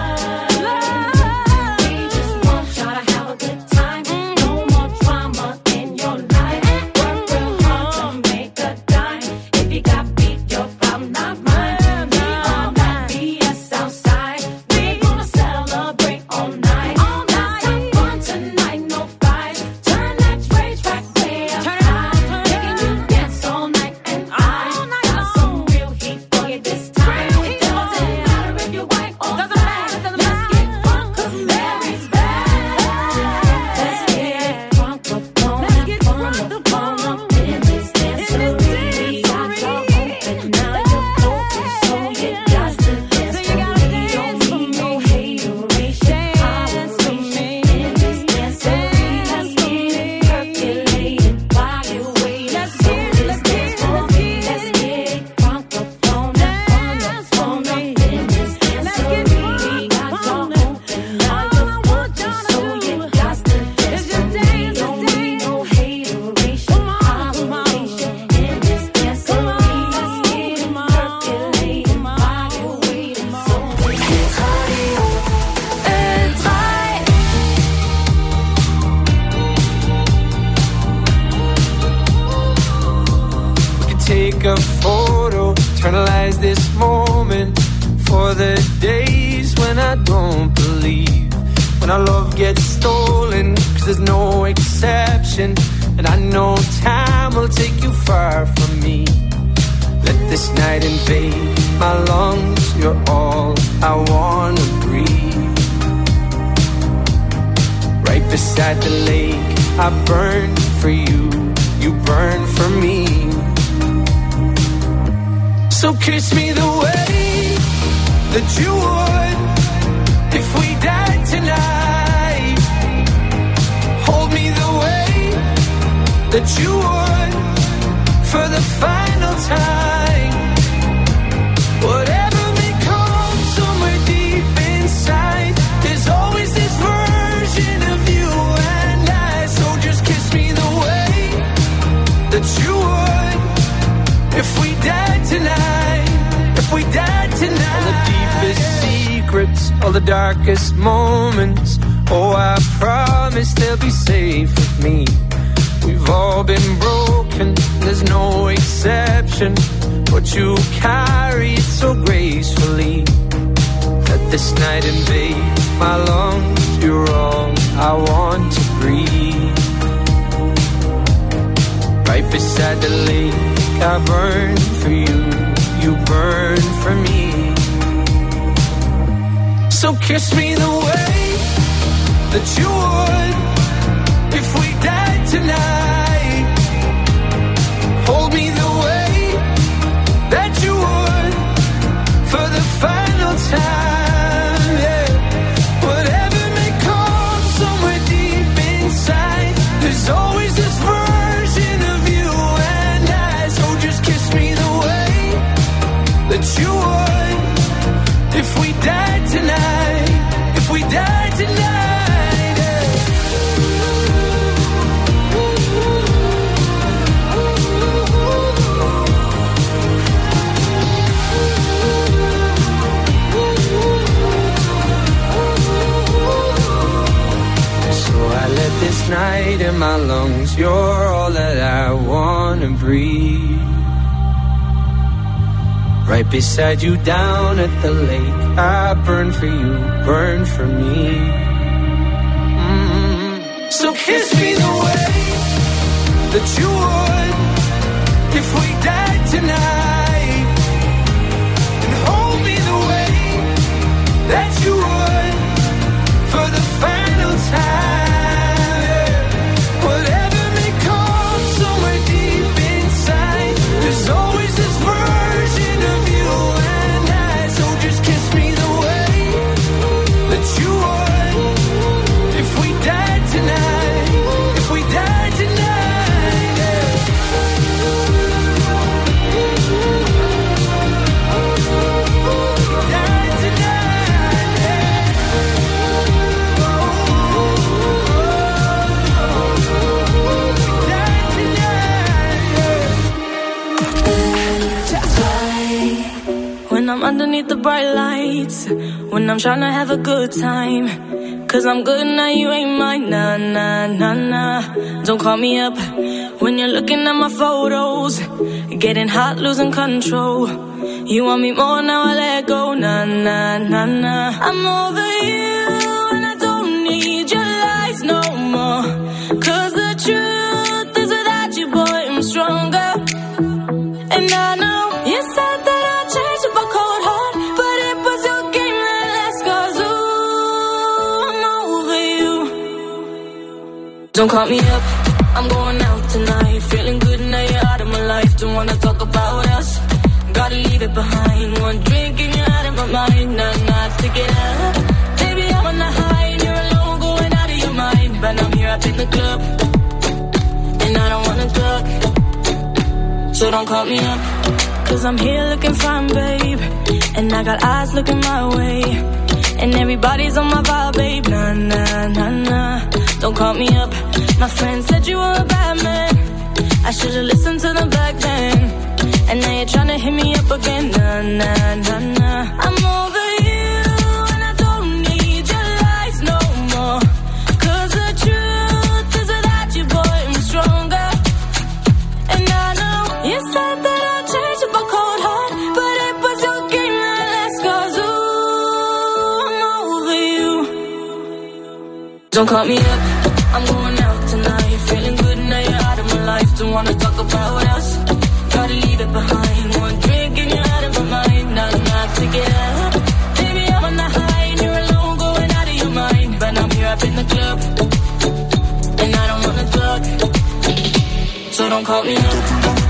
We just want y'all to have a good time. No more drama in your life. Work real hard to make a dime. If you got beef, your problem, not mine. We all got B S outside. We gonna celebrate all night. Let's have fun tonight, no fights. Turn that rage track way up high. Making you dance all night, and I got some real heat for you this time. It doesn't matter if you're white or black. Let's get crunk 'cause Mary's back. Let's get crunk up on that fun up on up in this dancery. We got y'all open, now you're floating, so you got to dance for me. Don't need no hateration, holleration in this dancery. Let's get it percolated while you're waiting, so just dance for me. Let's get it crunk up on that fun up on up in this dancery. We got y'all open, now you're floating, so you got to dance for me. Don't need no hateration, holleration in this dancery. Let's get it percolated while you're waiting, so just radio. U drei. We could take a photo, eternalize this moment for the days when I don't believe, when our love gets stolen, cause there's no exception, and I know time will take you far from me. Let this night invade my lungs, you're all I wanna breathe. Right beside the lake, I burn for you, you burn for me. So kiss me the way that you would if we died tonight. Hold me the way that you would for the time. Whatever may come somewhere deep inside, there's always this version of you and I. So just kiss me the way that you would if we died tonight. If we died tonight. All the deepest secrets, all the darkest moments, oh, I promise they'll be safe with me. We've all been broken, there's no exception, but you carry it so gracefully. Let this night invade my lungs, you're all I want to breathe. Right beside the lake, I burn for you, you burn for me. So kiss me the way that you would if we died tonight. Hold me the way that you would for the final time, yeah. Whatever may come somewhere deep inside, there's always this version of you and I. So just kiss me the way that you would if we died tonight. If we died tonight, yeah. So I let this night in my lungs, you're all that I wanna breathe. Right beside you down at the lake, I burn for you, burn for me. Mm-hmm. So kiss me the way that you would if we died tonight, and hold me the way that you would for the final time. Whatever may come somewhere deep inside, there's always this version of you and I. So just kiss me the way that you would if we died tonight. If we died tonight, yeah. Died tonight, yeah. Died tonight, yeah. When I'm underneath the bright lights, when I'm trying to have a good time, cause I'm good now, you ain't mine, nah, nah, nah, nah. Don't call me up when you're looking at my photos, getting hot, losing control. You want me more, now I let go, nah, nah, nah, nah. I'm over you and I don't need your lies no more, cause the truth is without you, boy, I'm stronger. And I know you said that I'd change up a cold heart, but it was your game that last, cause ooh, I'm over you. Don't call me up, I'm going out tonight, feeling good now you're out of my life. Don't wanna talk about us, gotta leave it behind. One drink and you're out of my mind, not, not to get up. Baby, I'm on the high and you're alone, going out of your mind. But I'm here up in the club, and I don't wanna talk, so don't call me up, cause I'm here looking fine, babe, and I got eyes looking my way, and everybody's on my vibe, babe, nah, nah, nah, nah. Don't call me up, my friend said you were a bad man, I should've listened to them back then, and now you're tryna hit me up again, nah, nah, nah, nah. I'm over you and I don't need your lies no more, cause the truth is without you, boy, I'm stronger. And I know you said that I'd change up a cold heart, but it was your game that last, cause ooh, I'm over you. Don't call me up, I'm going out tonight, feeling good now you're out of my life. Don't wanna talk about us, gotta leave it behind. One drink and you're out of my mind, not, not to get up. Baby, I'm on the high and you're alone, going out of your mind. But I'm here up in the club, and I don't wanna talk, so don't call me up. Don't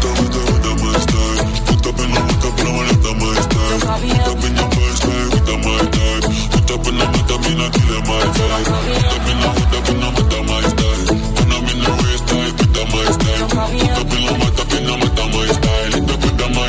call me up. Don't call me up.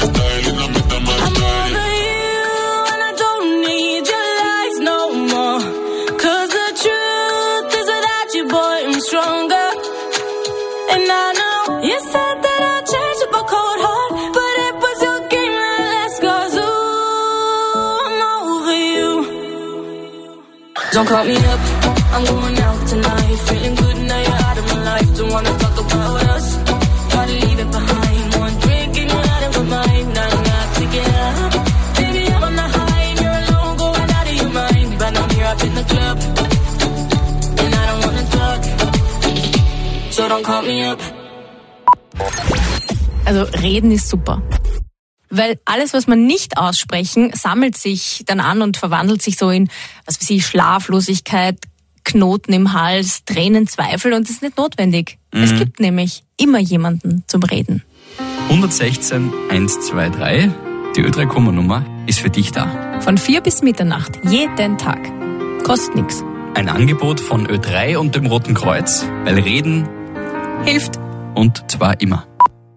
Don't call me up, I'm going out tonight. Feeling good now you're out of my life. Don't wanna talk about us, gotta leave it behind. One drink and you're out of my mind. I'm not to get up, baby I'm on the high and you're alone, going out of your mind. But I'm here up in the club, and I don't wanna talk, so don't call me up. Also reden ist super. Weil alles, was man nicht aussprechen, sammelt sich dann an und verwandelt sich so in, was weiß ich, Schlaflosigkeit, Knoten im Hals, Tränen, Zweifel und das ist nicht notwendig. Mhm. Es gibt nämlich immer jemanden zum Reden. hundertsechzehn eins zwei drei, die Ö drei Kummernummer ist für dich da. Von vier bis Mitternacht, jeden Tag. Kostet nichts. Ein Angebot von Ö drei und dem Roten Kreuz, weil Reden hilft. Und zwar immer.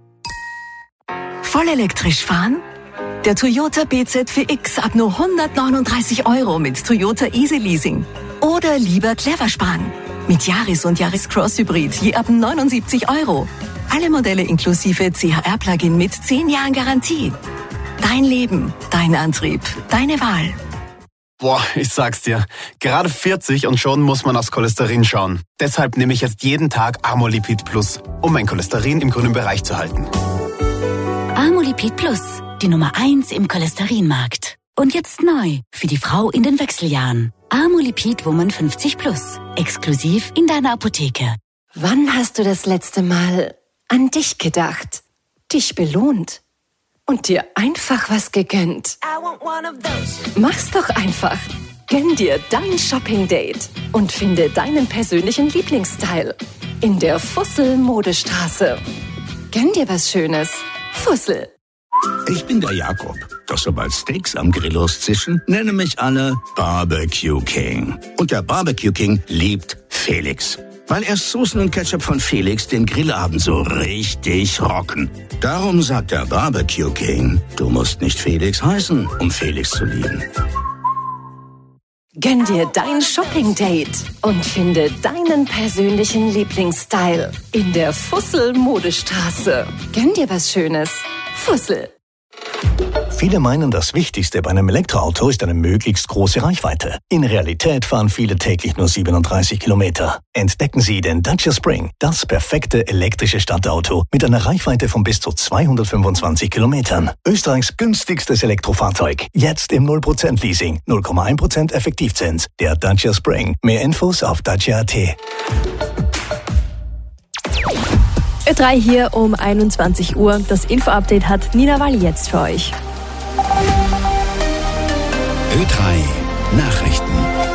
Voll elektrisch fahren? Der Toyota B Z vier X ab nur hundertneununddreißig Euro mit Toyota Easy Leasing. Oder lieber clever sparen. Mit Yaris und Yaris Cross Hybrid je ab neunundsiebzig Euro. Alle Modelle inklusive C H R-Plugin mit zehn Jahren Garantie. Dein Leben, dein Antrieb, deine Wahl. Boah, ich sag's dir, gerade vierzig und schon muss man aufs Cholesterin schauen. Deshalb nehme ich jetzt jeden Tag Amolipid Plus, um mein Cholesterin im grünen Bereich zu halten. Amolipid Plus, die Nummer eins im Cholesterinmarkt. Und jetzt neu, für die Frau in den Wechseljahren. Amolipid Woman fünfzig Plus, exklusiv in deiner Apotheke. Wann hast du das letzte Mal an dich gedacht, dich belohnt und dir einfach was gegönnt? Mach's doch einfach. Gönn dir dein Shopping-Date und finde deinen persönlichen Lieblingsstyle in der Fussel-Modestraße. Gönn dir was Schönes. Fussel. Ich bin der Jakob. Doch sobald Steaks am Grill loszischen, nenne mich alle Barbecue King. Und der Barbecue King liebt Felix. Weil erst Soßen und Ketchup von Felix den Grillabend so richtig rocken. Darum sagt der Barbecue King, du musst nicht Felix heißen, um Felix zu lieben. Gönn dir dein Shopping-Date und finde deinen persönlichen Lieblingsstyle in der Fussel-Modestraße. Gönn dir was Schönes. Fussel. Viele meinen, das Wichtigste bei einem Elektroauto ist eine möglichst große Reichweite. In Realität fahren viele täglich nur siebenunddreißig Kilometer. Entdecken Sie den Dacia Spring, das perfekte elektrische Stadtauto mit einer Reichweite von bis zu zweihundertfünfundzwanzig Kilometern. Österreichs günstigstes Elektrofahrzeug. Jetzt im null Prozent Leasing, null Komma eins Prozent Effektivzins. Der Dacia Spring. Mehr Infos auf dacia punkt at. Ö drei hier um einundzwanzig Uhr. Das Info-Update hat Nina Wall jetzt für euch. Ö drei Nachrichten.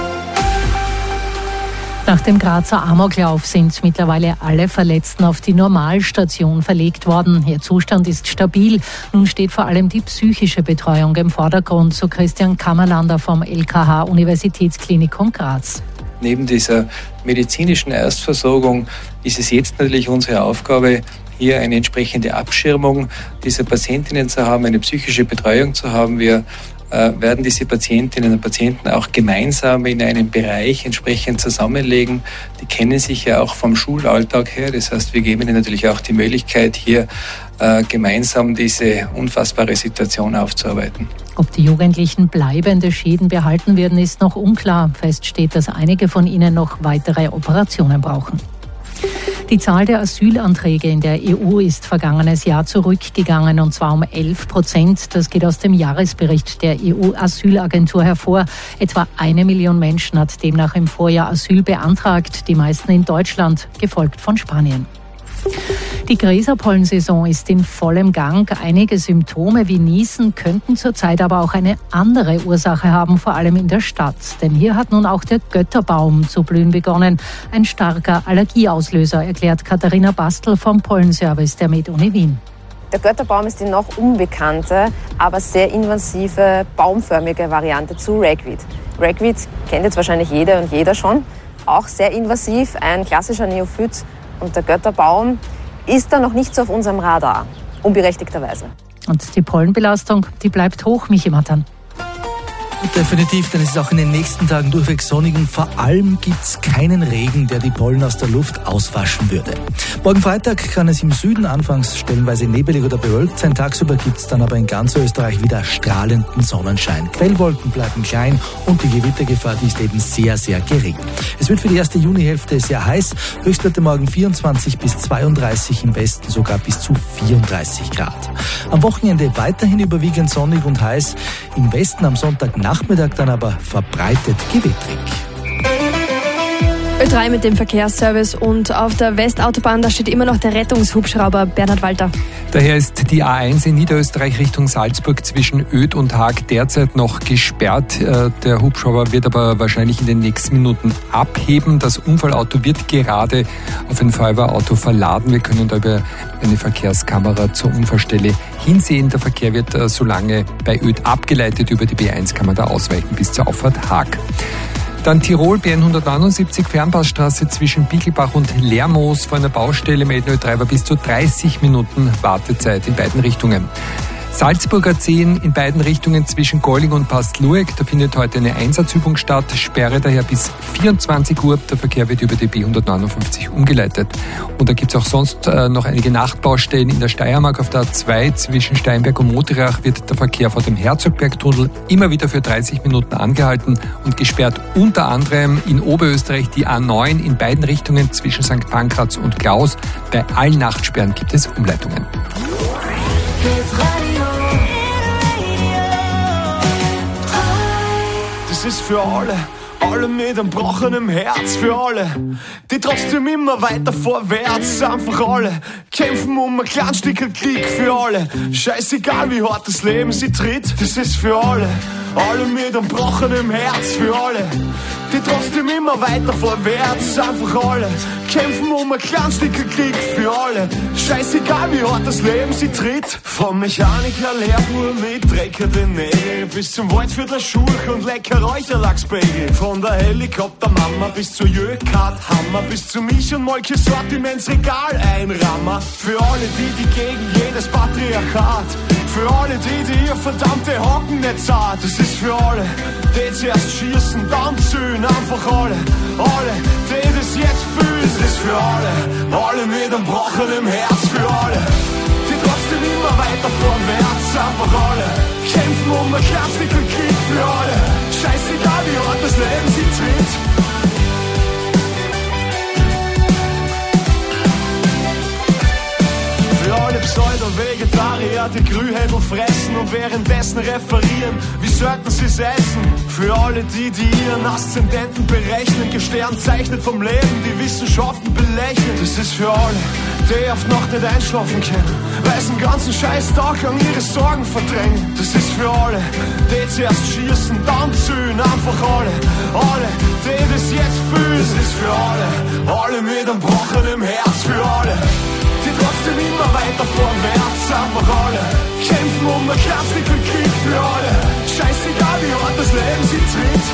Nach dem Grazer Amoklauf sind mittlerweile alle Verletzten auf die Normalstation verlegt worden. Ihr Zustand ist stabil. Nun steht vor allem die psychische Betreuung im Vordergrund, so Christian Kammerlander vom L K H Universitätsklinikum Graz. Neben dieser medizinischen Erstversorgung ist es jetzt natürlich unsere Aufgabe, hier eine entsprechende Abschirmung dieser Patientinnen zu haben, eine psychische Betreuung zu haben. Wir äh, werden diese Patientinnen und Patienten auch gemeinsam in einem Bereich entsprechend zusammenlegen. Die kennen sich ja auch vom Schulalltag her. Das heißt, wir geben ihnen natürlich auch die Möglichkeit, hier äh, gemeinsam diese unfassbare Situation aufzuarbeiten. Ob die Jugendlichen bleibende Schäden behalten werden, ist noch unklar. Fest steht, dass einige von ihnen noch weitere Operationen brauchen. Die Zahl der Asylanträge in der E U ist vergangenes Jahr zurückgegangen, und zwar um elf Prozent. Das geht aus dem Jahresbericht der E U-Asylagentur hervor. Etwa eine Million Menschen hat demnach im Vorjahr Asyl beantragt, die meisten in Deutschland, gefolgt von Spanien. Die Gräserpollensaison ist in vollem Gang. Einige Symptome wie Niesen könnten zurzeit aber auch eine andere Ursache haben, vor allem in der Stadt. Denn hier hat nun auch der Götterbaum zu blühen begonnen. Ein starker Allergieauslöser, erklärt Katharina Bastel vom Pollenservice der MedUni Wien. Der Götterbaum ist die noch unbekannte, aber sehr invasive, baumförmige Variante zu Ragweed. Ragweed kennt jetzt wahrscheinlich jede und jeder schon. Auch sehr invasiv, ein klassischer Neophyt. Und der Götterbaum ist da noch nicht so auf unserem Radar, unberechtigterweise. Und die Pollenbelastung, die bleibt hoch, Michi Mattern. Definitiv, denn es ist auch in den nächsten Tagen durchweg sonnig und vor allem gibt es keinen Regen, der die Pollen aus der Luft auswaschen würde. Morgen Freitag kann es im Süden anfangs stellenweise nebelig oder bewölkt sein. Tagsüber gibt es dann aber in ganz Österreich wieder strahlenden Sonnenschein. Quellwolken bleiben klein und die Gewittergefahr, die ist eben sehr, sehr gering. Es wird für die erste Junihälfte sehr heiß. Höchstwerte morgen vierundzwanzig bis zweiunddreißig, im Westen sogar bis zu vierunddreißig Grad. Am Wochenende weiterhin überwiegend sonnig und heiß. Im Westen am Sonntagnachmittag dann aber verbreitet gewittrig. Ö drei mit dem Verkehrsservice und auf der Westautobahn, da steht immer noch der Rettungshubschrauber. Bernhard Walter. Daher ist die A eins in Niederösterreich Richtung Salzburg zwischen Oedt und Haag derzeit noch gesperrt. Der Hubschrauber wird aber wahrscheinlich in den nächsten Minuten abheben. Das Unfallauto wird gerade auf ein Feuerwehrauto verladen. Wir können da über eine Verkehrskamera zur Unfallstelle hinsehen. Der Verkehr wird so lange bei Oedt abgeleitet. Über die B eins kann man da ausweichen bis zur Auffahrt Haag. Dann Tirol, B hundertneunundsiebzig, Fernpassstraße zwischen Bickelbach und Lermoos vor einer Baustelle. Melden Ö drei war bis zu dreißig Minuten Wartezeit in beiden Richtungen. Salzburger zehn in beiden Richtungen zwischen Golling und Pastlueck. Da findet heute eine Einsatzübung statt. Sperre daher bis vierundzwanzig Uhr. Der Verkehr wird über die B hundertneunundfünfzig umgeleitet. Und da gibt es auch sonst äh, noch einige Nachtbaustellen in der Steiermark. Auf der A zwei zwischen Steinberg und Motirach wird der Verkehr vor dem Herzogbergtunnel immer wieder für dreißig Minuten angehalten und gesperrt. Unter anderem in Oberösterreich die A neun in beiden Richtungen zwischen Sankt Pankraz und Klaus. Bei allen Nachtsperren gibt es Umleitungen. Das ist für alle, alle mit einem gebrochenen Herz, für alle, die trotzdem immer weiter vorwärts, einfach alle kämpfen um ein kleines Stück Klick, für alle, scheißegal wie hart das Leben sie tritt, das ist für alle, alle mit einem gebrochenen Herz, für alle, die trotzdem immer weiter vorwärts, einfach alle kämpfen um ein kleines Stück Klick, für alle, scheißegal wie hart das Leben sie tritt. Vom Mechaniker Lehrbuhr mit Drecker den Nägel bis zum Waldviertler Schurch und lecker Räucherlachsbagel. Von der Helikoptermama bis zur Jökart-Hammer, bis zu Milch und Molke Sortimentsregal einrammer. Für alle die, die gegen jedes Patriarchat, für alle die, die ihr verdammte Hocken nicht zahlt. Das ist für alle, die zuerst schießen, dann zühen, einfach alle, alle, die das jetzt fühlen. Das ist für alle, alle mit einem gebrochenen Herz, für alle, die trotzdem immer weiter vorwärts, einfach alle kämpfen um ein kleines Stück Krieg, für alle, scheißegal wie hart das Leben sie tritt. Für alle Pseudo-Vegetarier, die Grühhändel fressen und währenddessen referieren, wie sollten sie's essen? Für alle die, die ihren Aszendenten berechnen, gesternzeichnet vom Leben, die Wissenschaften belächeln. Das ist für alle, die oft noch nicht einschlafen können, weil sie den ganzen scheiß Tag lang ihre Sorgen verdrängen. Das ist für alle, die zuerst schießen, dann zühen, einfach alle, alle, die das jetzt fühlen. Das ist für alle, alle mit einem gebrochenen Herz, für alle, die trotzdem immer weiter vorwärts, einfach alle kämpfen um ein kleines Stück Krieg, für alle, scheißegal wie hart das Leben sie tritt.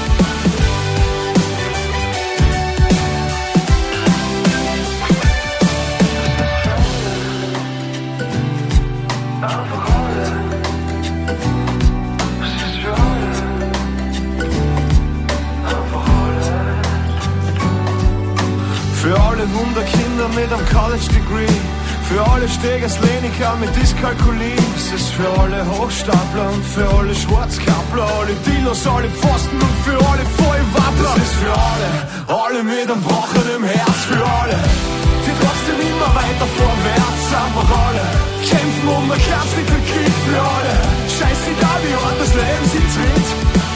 Für alle Wunderkinder mit einem College-Degree, für alle Stegersleniker mit Dyskalkulie, das ist für alle Hochstapler und für alle Schwarzkappler, alle Dealers, alle Pfosten und für alle Vollwappler. Das ist für alle, alle mit einem gebrochenen Herz, für alle, die trotzdem immer weiter vorwärts, einfach alle kämpfen um ein kleines Stück Krieg, für alle, scheißegal wie hart das Leben sie tritt.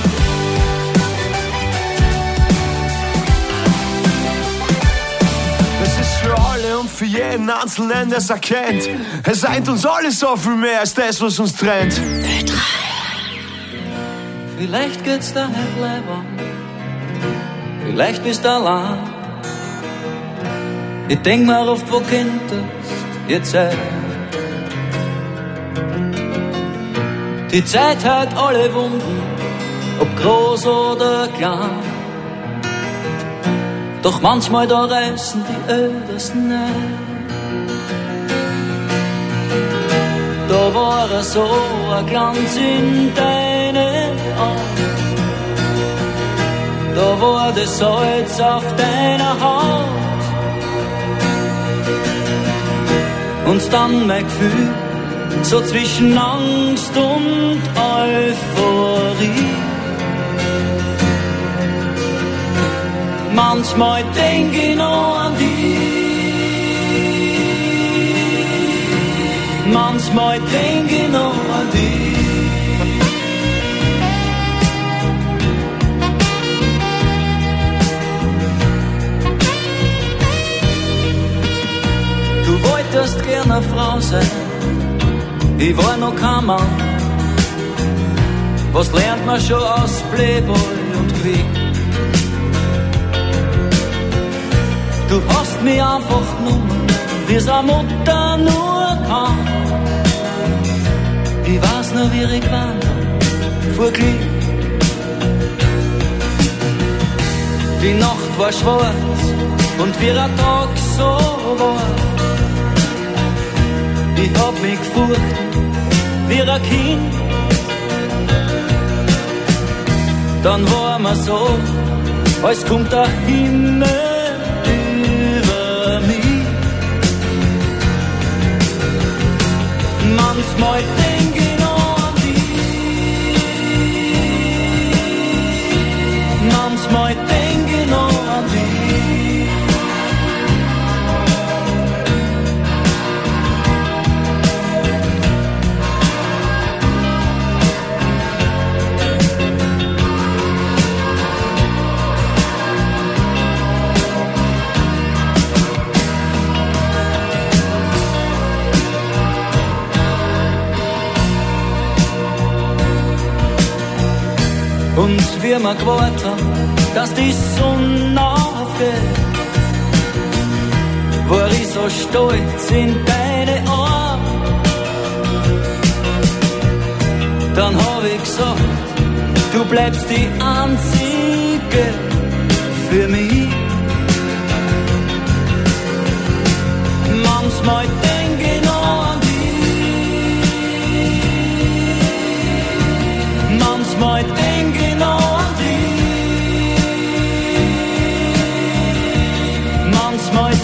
Für alle und für jeden Einzelnen, der es erkennt. Es eint uns alle so viel mehr als das, was uns trennt. Ö drei. Vielleicht geht's dir nicht leibern, vielleicht bist du allein. Ich denk mir oft, wo könntest jetzt sein. Die Zeit hat alle Wunden, ob groß oder klein. Doch manchmal da reißen die Ödersten ein. Da war er so ein Glanz in deine Augen. da war das Salz auf deiner Haut. Und dann mein Gefühl, so zwischen Angst und Euphorie. Manchmal denk ich noch an dich, manchmal denk ich noch an dich. Du wolltest gerne eine Frau sein, ich war noch kein Mann. Was lernt man schon aus Playboy und Krieg? Du hast mich einfach genommen, wie's eine Mutter nur kann. Ich weiß noch, wie ich gewandt hab, vor Glück. Die Nacht war schwarz und wie ein Tag so war. Ich hab mich gefurcht wie ein Kind. Dann war mir so, als kommt der Himmel über mich. Manchmal denk ich noch an dich, manchmal denk ich noch an dich. Und wie wir gewartet haben, dass die Sonne aufgeht, war ich so stolz in deine Arme. Dann hab ich gesagt, du bleibst die Einzige für mich. Manchmal denk ich noch an dich, manchmal denk ich noch an dich, manchmal